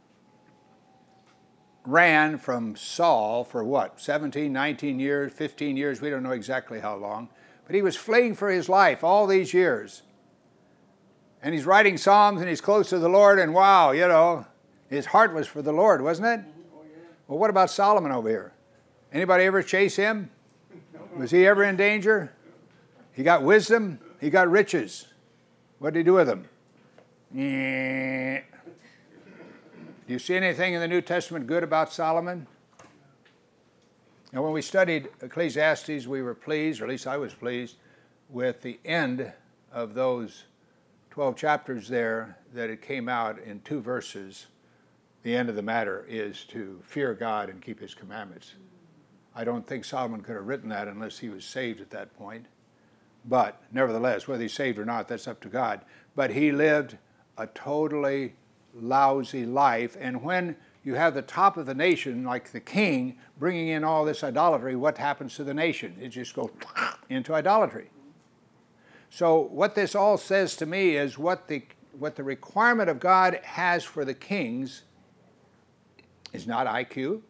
ran from Saul for what, seventeen, nineteen years, fifteen years, we don't know exactly how long, but he was fleeing for his life all these years. And he's writing Psalms and he's close to the Lord, and wow, you know, his heart was for the Lord, wasn't it? Oh, yeah. Well, what about Solomon over here? Anybody ever chase him? Was he ever in danger? He got wisdom, he got riches. What did he do with them? Yeah. Do you see anything in the New Testament good about Solomon? Now, when we studied Ecclesiastes, we were pleased, or at least I was pleased, with the end of those twelve chapters there, that it came out in two verses. The end of the matter is to fear God and keep his commandments. I don't think Solomon could have written that unless he was saved at that point. But nevertheless, whether he's saved or not, that's up to God. But he lived a totally lousy life, and when you have the top of the nation, like the king, bringing in all this idolatry, what happens to the nation? It just goes into idolatry. So what this all says to me is what the, what the requirement of God has for the kings is not I Q,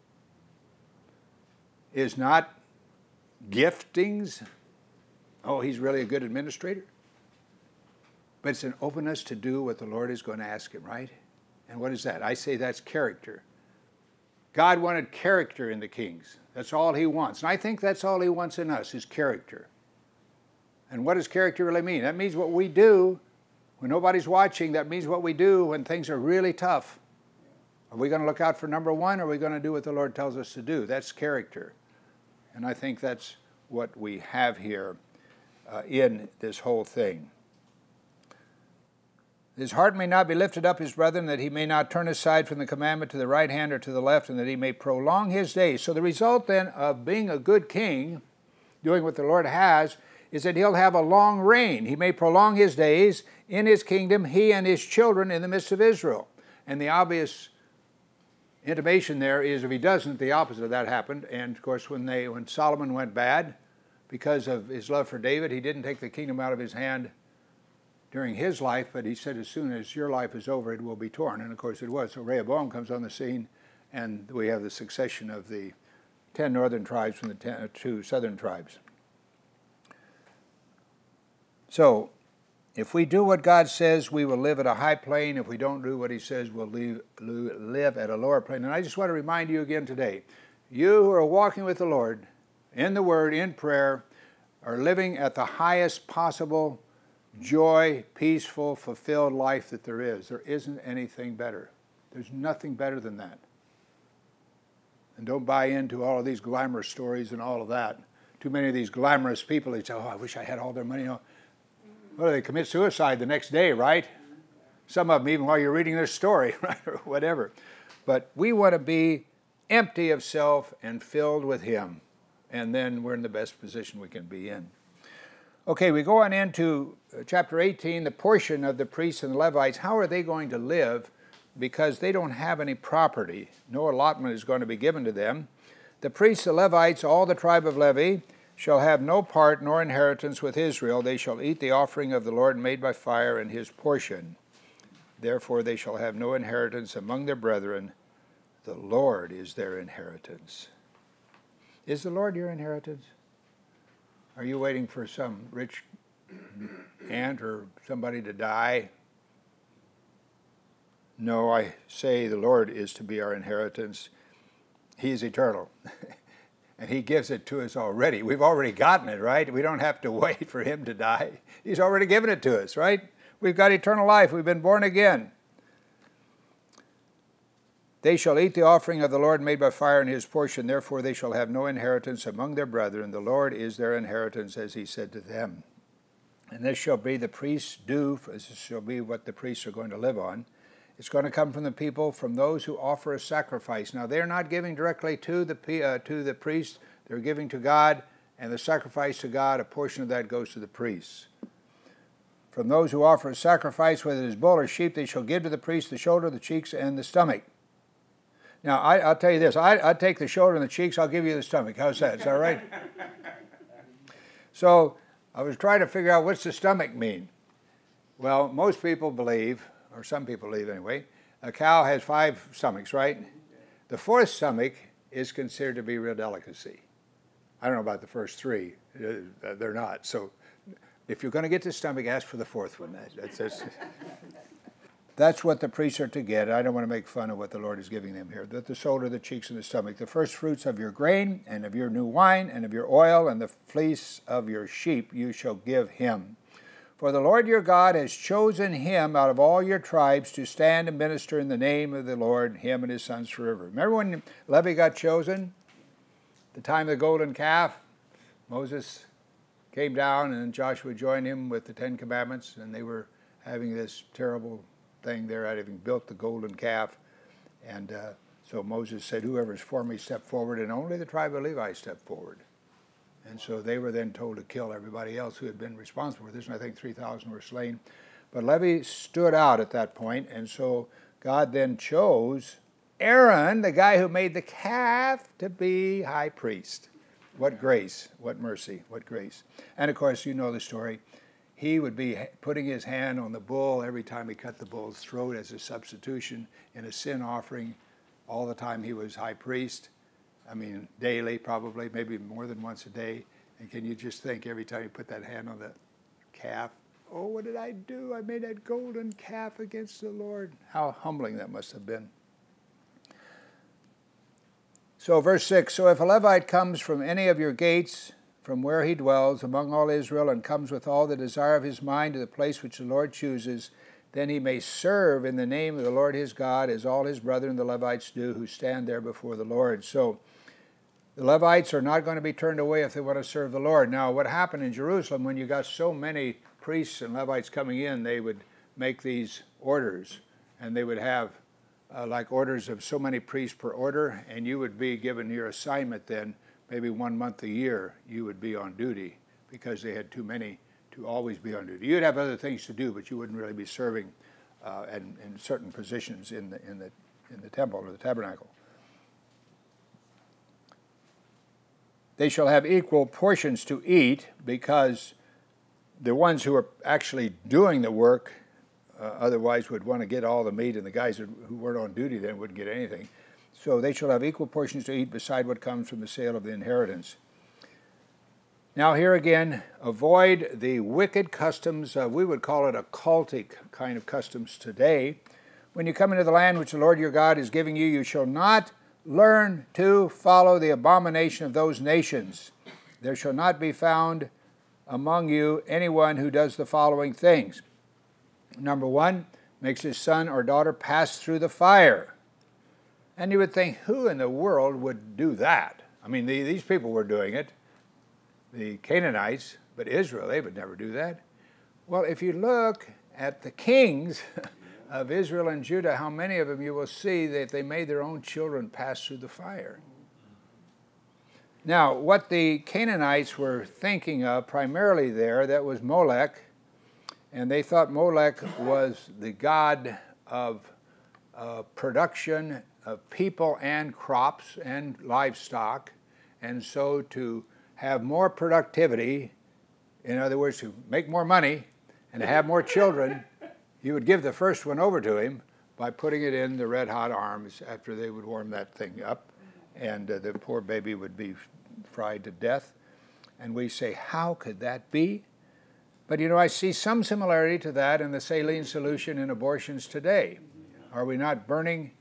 is not giftings. Oh, he's really a good administrator. But it's an openness to do what the Lord is going to ask him, right? And what is that? I say that's character. God wanted character in the kings. That's all he wants. And I think that's all he wants in us, is character. And what does character really mean? That means what we do when nobody's watching. That means what we do when things are really tough. Are we going to look out for number one, or are we going to do what the Lord tells us to do? That's character. And I think that's what we have here uh, in this whole thing. His heart may not be lifted up, his brethren, that he may not turn aside from the commandment to the right hand or to the left, and that he may prolong his days. So the result then of being a good king, doing what the Lord has, is that he'll have a long reign. He may prolong his days in his kingdom, he and his children in the midst of Israel. And the obvious intimation there is if he doesn't, the opposite of that happened. And of course, when they when Solomon went bad, because of his love for David, he didn't take the kingdom out of his hand during his life, but he said as soon as your life is over, it will be torn. And of course it was. So Rehoboam comes on the scene, and we have the succession of the ten northern tribes from the ten, two southern tribes. So if we do what God says, we will live at a high plane. If we don't do what he says, we'll leave, live at a lower plane. And I just want to remind you again today, you who are walking with the Lord in the Word, in prayer, are living at the highest possible joy, peaceful, fulfilled life that there is. There isn't anything better. There's nothing better than that. And don't buy into all of these glamorous stories and all of that. Too many of these glamorous people, they say, oh, I wish I had all their money. Well, they commit suicide the next day, right? Some of them even while you're reading their story, right, or whatever. But we want to be empty of self and filled with him. And then we're in the best position we can be in. Okay, we go on into chapter eighteen, the portion of the priests and the Levites. How are they going to live? Because they don't have any property. No allotment is going to be given to them. The priests, the Levites, all the tribe of Levi, shall have no part nor inheritance with Israel. They shall eat the offering of the Lord made by fire and his portion. Therefore they shall have no inheritance among their brethren. The Lord is their inheritance. Is the Lord your inheritance? Are you waiting for some rich aunt or somebody to die? No, I say the Lord is to be our inheritance. He is eternal. And he gives it to us already. We've already gotten it, right? We don't have to wait for him to die. He's already given it to us, right? We've got eternal life. We've been born again. They shall eat the offering of the Lord made by fire in his portion. Therefore they shall have no inheritance among their brethren. The Lord is their inheritance, as he said to them. And this shall be the priests' due. This shall be what the priests are going to live on. It's going to come from the people, from those who offer a sacrifice. Now, they're not giving directly to the uh, to the priest. They're giving to God, and the sacrifice to God, a portion of that goes to the priests. From those who offer a sacrifice, whether it is bull or sheep, they shall give to the priest the shoulder, the cheeks, and the stomach. Now, I, I'll tell you this. I, I'll take the shoulder and the cheeks. I'll give you the stomach. How's that? Is that right? So, I was trying to figure out what's the stomach mean. Well, most people believe, or some people believe anyway, a cow has five stomachs, right? The fourth stomach is considered to be real delicacy. I don't know about the first three. Uh, they're not. So if you're going to get the stomach, ask for the fourth one. That's, that's, that's what the priests are to get. I don't want to make fun of what the Lord is giving them here. The, the shoulder, the cheeks, and the stomach. The first fruits of your grain, and of your new wine, and of your oil, and the fleece of your sheep you shall give him. For the Lord your God has chosen him out of all your tribes to stand and minister in the name of the Lord, him and his sons forever. Remember when Levi got chosen? The time of the golden calf? Moses came down and Joshua joined him with the Ten Commandments, and they were having this terrible thing there, having built the golden calf. And uh, so Moses said, whoever is for me, step forward, and only the tribe of Levi stepped forward. And so they were then told to kill everybody else who had been responsible for this, and I think three thousand were slain. But Levi stood out at that point, and so God then chose Aaron, the guy who made the calf, to be high priest. What grace, what mercy, what grace. And of course, you know the story. He would be putting his hand on the bull every time he cut the bull's throat as a substitution in a sin offering all the time he was high priest. I mean, daily probably, maybe more than once a day. And can you just think every time you put that hand on the calf, oh, what did I do? I made that golden calf against the Lord. How humbling that must have been. So verse six, so if a Levite comes from any of your gates, from where he dwells among all Israel, and comes with all the desire of his mind to the place which the Lord chooses, then he may serve in the name of the Lord his God, as all his brethren the Levites do, who stand there before the Lord. So the Levites are not going to be turned away if they want to serve the Lord. Now, what happened in Jerusalem, when you got so many priests and Levites coming in, they would make these orders, and they would have uh, like orders of so many priests per order, and you would be given your assignment then, maybe one month a year, you would be on duty, because they had too many to always be on duty. You'd have other things to do, but you wouldn't really be serving uh, in, in certain positions in the, in, the, in the temple or the tabernacle. They shall have equal portions to eat, because the ones who are actually doing the work uh, otherwise would want to get all the meat, and the guys who weren't on duty then wouldn't get anything. So they shall have equal portions to eat beside what comes from the sale of the inheritance. Now here again, avoid the wicked customs, uh, we would call it occultic kind of customs today. When you come into the land which the Lord your God is giving you, you shall not learn to follow the abomination of those nations. There shall not be found among you anyone who does the following things. Number one, makes his son or daughter pass through the fire. And you would think, who in the world would do that? I mean, the, these people were doing it, the Canaanites, but Israel, they would never do that. Well, if you look at the kings of Israel and Judah, how many of them you will see that they made their own children pass through the fire. Now, what the Canaanites were thinking of primarily there, that was Molech, and they thought Molech was the god of uh, production of people and crops and livestock, and so to have more productivity, in other words, to make more money and to have more children, you would give the first one over to him by putting it in the red hot arms after they would warm that thing up, and uh, the poor baby would be fried to death. And we say, how could that be? But you know, I see some similarity to that in the saline solution in abortions today. Are we not burning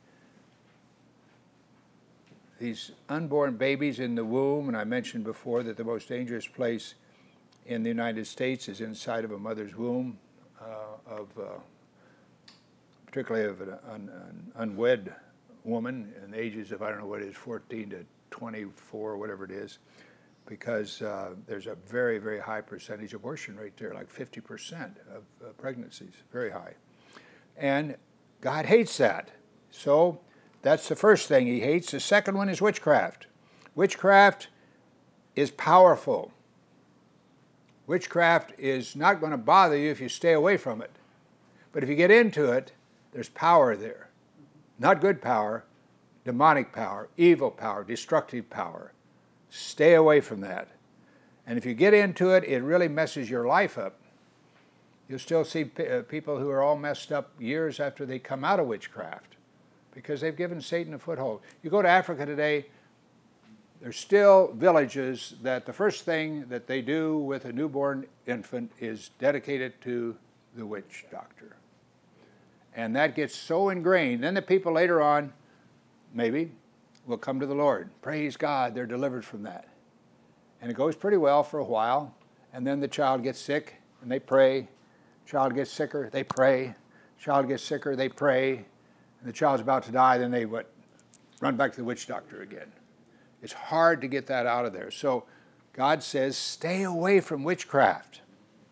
these unborn babies in the womb? And I mentioned before that the most dangerous place in the United States is inside of a mother's womb, uh, of uh, particularly of an, un, an unwed woman in the ages of, I don't know what it is, fourteen to twenty-four, whatever it is, because uh, there's a very, very high percentage abortion rate there, like fifty percent of uh, pregnancies, very high. And God hates that. So that's the first thing he hates. The second one is witchcraft. Witchcraft is powerful. Witchcraft is not going to bother you if you stay away from it. But if you get into it, there's power there. Not good power, demonic power, evil power, destructive power. Stay away from that. And if you get into it, it really messes your life up. You'll still see p- uh, people who are all messed up years after they come out of witchcraft because they've given Satan a foothold. You go to Africa today, there's still villages that the first thing that they do with a newborn infant is dedicate it to the witch doctor. And that gets so ingrained. Then the people later on, maybe, will come to the Lord. Praise God, they're delivered from that. And it goes pretty well for a while. And then the child gets sick, and they pray. Child gets sicker, they pray. Child gets sicker, they pray. And the child's about to die, then they what? Run back to the witch doctor again. It's hard to get that out of there. So God says, stay away from witchcraft.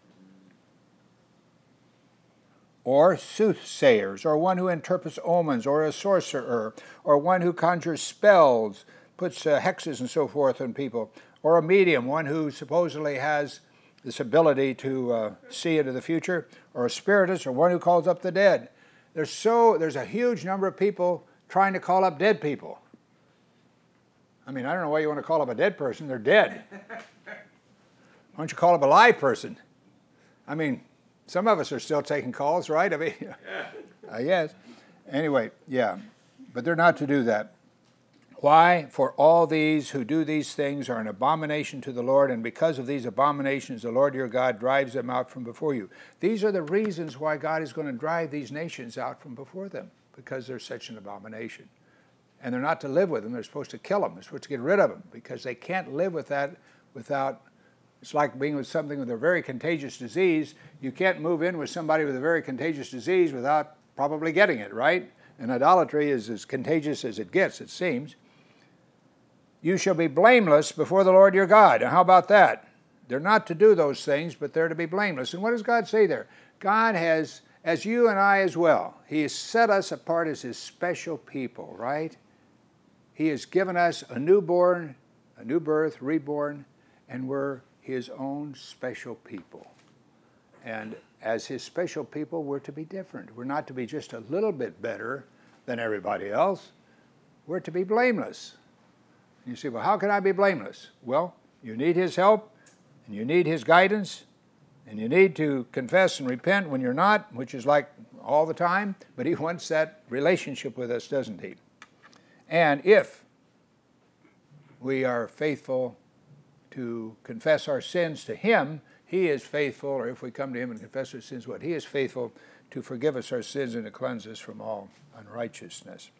Or soothsayers, or one who interprets omens, or a sorcerer, or one who conjures spells, puts uh, hexes and so forth on people, or a medium, one who supposedly has this ability to uh, see into the future, or a spiritist, or one who calls up the dead. There's so there's a huge number of people trying to call up dead people. I mean, I don't know why you want to call up a dead person. They're dead. Why don't you call up a live person? I mean, some of us are still taking calls, right? I mean, uh, yes. Anyway, yeah. But they're not to do that. Why? For all these who do these things are an abomination to the Lord, and because of these abominations, the Lord your God drives them out from before you. These are the reasons why God is going to drive these nations out from before them, because they're such an abomination. And they're not to live with them. They're supposed to kill them. They're supposed to get rid of them, because they can't live with that without... It's like being with something with a very contagious disease. You can't move in with somebody with a very contagious disease without probably getting it, right? And idolatry is as contagious as it gets, it seems. You shall be blameless before the Lord your God. Now, how about that? They're not to do those things, but they're to be blameless. And what does God say there? God has, as you and I as well, He has set us apart as His special people, right? He has given us a newborn, a new birth, reborn, and we're His own special people. And as His special people, we're to be different. We're not to be just a little bit better than everybody else. We're to be blameless. And you say, well, how can I be blameless? Well, you need His help, and you need His guidance, and you need to confess and repent when you're not, which is like all the time, but He wants that relationship with us, doesn't He? And if we are faithful to confess our sins to Him, He is faithful, or if we come to Him and confess our sins, what? He is faithful to forgive us our sins and to cleanse us from all unrighteousness.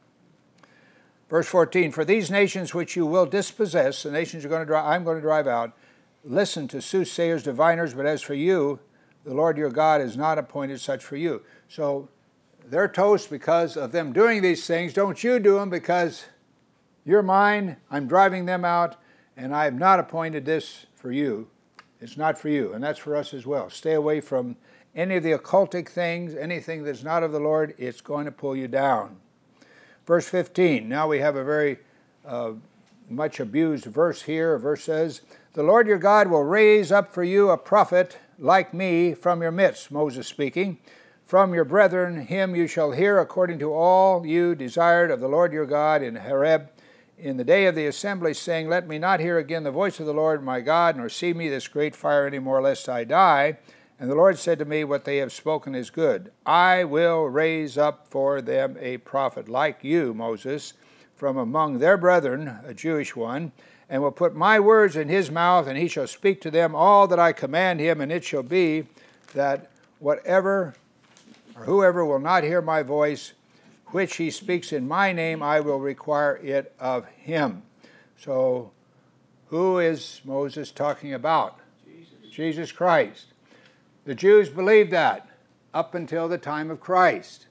Verse fourteen, for these nations which you will dispossess, the nations you're going to drive, I'm going to drive out, listen to soothsayers, diviners, but as for you, the Lord your God has not appointed such for you. So they're toast because of them doing these things. Don't you do them, because you're mine, I'm driving them out, and I have not appointed this for you. It's not for you, and that's for us as well. Stay away from any of the occultic things, anything that's not of the Lord. It's going to pull you down. Verse fifteen, now we have a very uh, much abused verse here. A verse says, the Lord your God will raise up for you a prophet like me from your midst, Moses speaking, from your brethren, him you shall hear according to all you desired of the Lord your God in Horeb, in the day of the assembly, saying, Let me not hear again the voice of the Lord my God, nor see me this great fire any more, lest I die. And the Lord said to me, What they have spoken is good. I will raise up for them a prophet like you, Moses, from among their brethren, a Jewish one, and will put my words in his mouth, and he shall speak to them all that I command him, and it shall be that whatever or whoever will not hear my voice, which he speaks in my name, I will require it of him. So, who is Moses talking about? Jesus. Jesus Christ. The Jews believed that up until the time of Christ.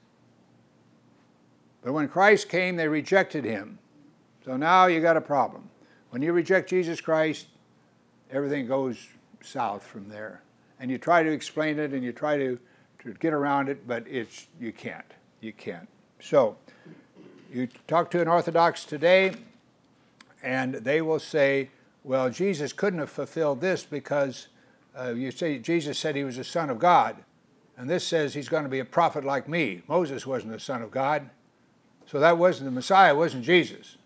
But when Christ came, they rejected him. So now you got a problem. When you reject Jesus Christ, everything goes south from there. And you try to explain it and you try to, to get around it, but it's you can't. You can't. So, you talk to an Orthodox today, and they will say, well, Jesus couldn't have fulfilled this because uh, you say Jesus said he was the Son of God, and this says he's going to be a prophet like me. Moses wasn't the Son of God, so that wasn't the Messiah, wasn't Jesus.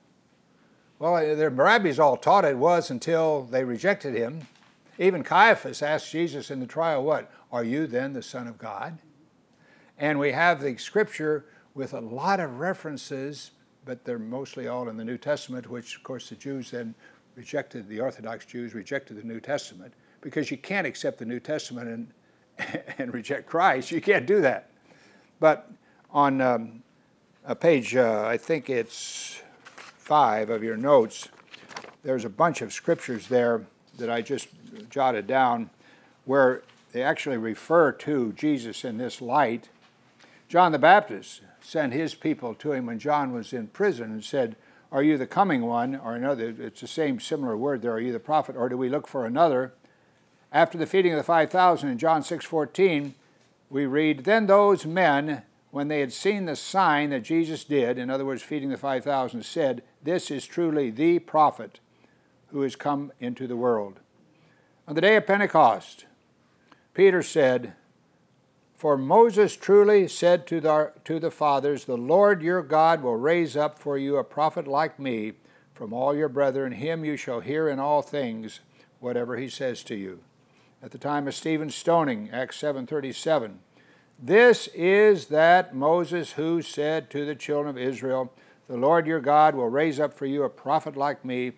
Well, their rabbis all taught it was until they rejected him. Even Caiaphas asked Jesus in the trial, what? Are you then the Son of God? And we have the scripture with a lot of references, but they're mostly all in the New Testament, which, of course, the Jews then rejected, the Orthodox Jews rejected the New Testament, because you can't accept the New Testament and, and reject Christ. You can't do that. But on um, a page, uh, I think it's five of your notes, there's a bunch of scriptures there that I just jotted down where they actually refer to Jesus in this light. John the Baptist sent his people to him when John was in prison and said, are you the coming one? Or another, it's the same similar word there, are you the prophet, or do we look for another? After the feeding of the five thousand in John six fourteen, we read, then those men, when they had seen the sign that Jesus did, in other words, feeding the five thousand, said, this is truly the prophet who has come into the world. On the day of Pentecost, Peter said, for Moses truly said to the, to the fathers, the Lord your God will raise up for you a prophet like me from all your brethren. Him you shall hear in all things, whatever he says to you. At the time of Stephen's stoning, Acts seven thirty-seven, this is that Moses who said to the children of Israel, the Lord your God will raise up for you a prophet like me,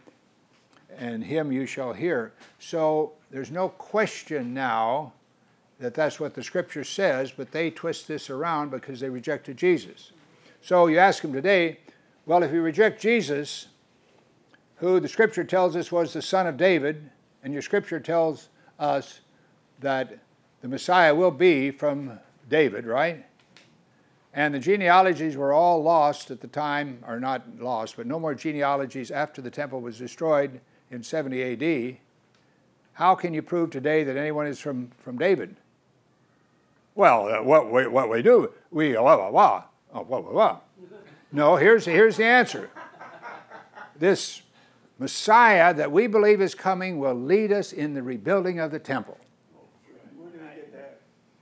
and him you shall hear. So there's no question now that that's what the scripture says, but they twist this around because they rejected Jesus. So you ask them today, well, if you reject Jesus, who the scripture tells us was the son of David, and your scripture tells us that the Messiah will be from David, right? And the genealogies were all lost at the time, or not lost, but no more genealogies after the temple was destroyed in seventy A D. How can you prove today that anyone is from, from David? Well, uh, what, we, what we do, we, wah, wah, wah, oh, wah, wah, wah. No, here's, here's the answer. This Messiah that we believe is coming will lead us in the rebuilding of the temple. Where did I get that?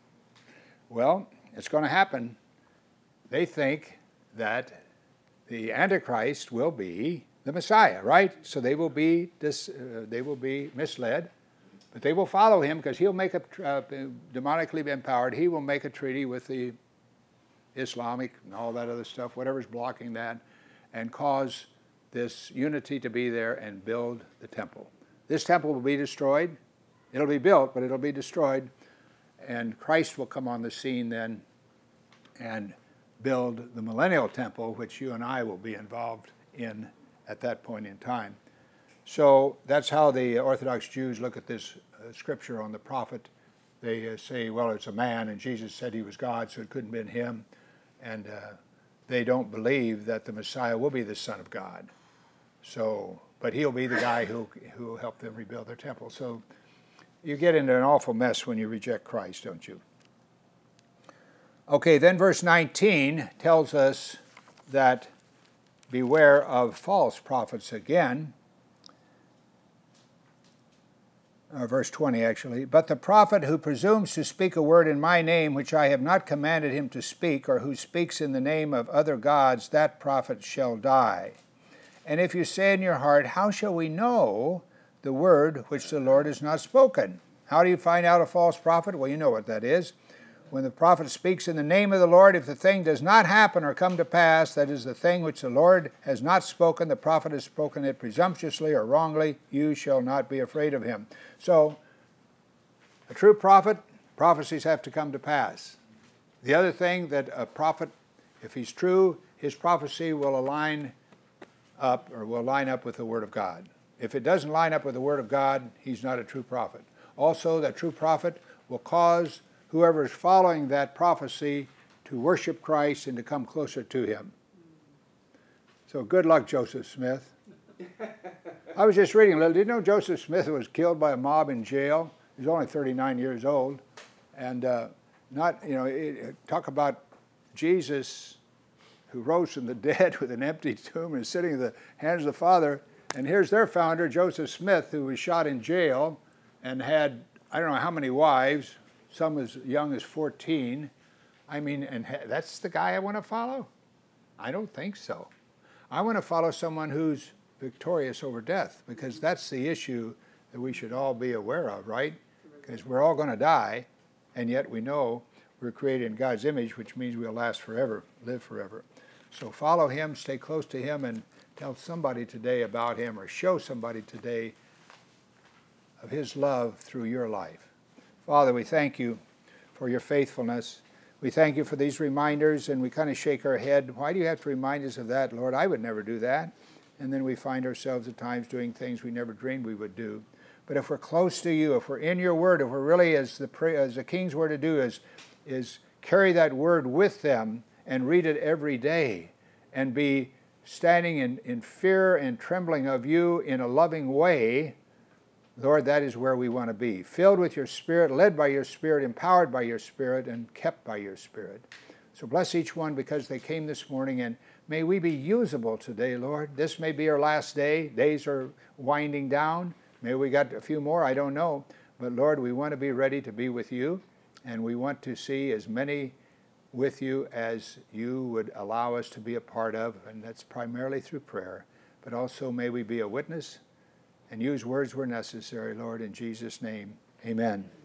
Well, it's going to happen. They think that the Antichrist will be the Messiah, right? So they will be dis, uh, they will be misled, but they will follow him because he'll make a uh, demonically empowered. He will make a treaty with the Islamic and all that other stuff, whatever's blocking that, and cause this unity to be there and build the temple. This temple will be destroyed. It'll be built, but it'll be destroyed, and Christ will come on the scene then and build the millennial temple, which you and I will be involved in at that point in time. So that's how the Orthodox Jews look at this uh, scripture on the prophet. They uh, say, well, it's a man, and Jesus said he was God, so it couldn't have been him. And uh, they don't believe that the Messiah will be the Son of God. So, but he'll be the guy who who will help them rebuild their temple. So you get into an awful mess when you reject Christ, don't you? Okay, then verse nineteen tells us that beware of false prophets again. uh, verse twenty actually, but the prophet who presumes to speak a word in my name which I have not commanded him to speak, or who speaks in the name of other gods, that prophet shall die. And if you say in your heart, how shall we know the word which the Lord has not spoken? How do you find out a false prophet? Well, you know what that is. When the prophet speaks in the name of the Lord, if the thing does not happen or come to pass, that is the thing which the Lord has not spoken, the prophet has spoken it presumptuously or wrongly, you shall not be afraid of him. So, a true prophet, prophecies have to come to pass. The other thing that a prophet, if he's true, his prophecy will align up or will line up with the Word of God. If it doesn't line up with the Word of God, he's not a true prophet. Also, that true prophet will cause whoever is following that prophecy to worship Christ and to come closer to him. So good luck, Joseph Smith. I was just reading a little. Did you know Joseph Smith was killed by a mob in jail? He was only thirty-nine years old. And uh, not, you know, it, talk about Jesus who rose from the dead with an empty tomb and sitting in the hands of the Father. And here's their founder, Joseph Smith, who was shot in jail and had, I don't know how many wives, some as young as fourteen. I mean, and ha- that's the guy I want to follow? I don't think so. I want to follow someone who's victorious over death, because that's the issue that we should all be aware of, right? Because we're all going to die, and yet we know we're created in God's image, which means we'll last forever, live forever. So follow him, stay close to him, and tell somebody today about him, or show somebody today of his love through your life. Father, we thank you for your faithfulness. We thank you for these reminders, and we kind of shake our head. Why do you have to remind us of that, Lord? I would never do that. And then we find ourselves at times doing things we never dreamed we would do. But if we're close to you, if we're in your word, if we're really, as the as the kings were to do, is, is carry that word with them and read it every day and be standing in, in fear and trembling of you in a loving way, Lord, that is where we want to be. Filled with your Spirit, led by your Spirit, empowered by your Spirit, and kept by your Spirit. So bless each one because they came this morning, and may we be usable today, Lord. This may be our last day. Days are winding down. Maybe we got a few more, I don't know. But Lord, we want to be ready to be with you, and we want to see as many with you as you would allow us to be a part of, and that's primarily through prayer. But also may we be a witness and use words where necessary, Lord, in Jesus' name. Amen.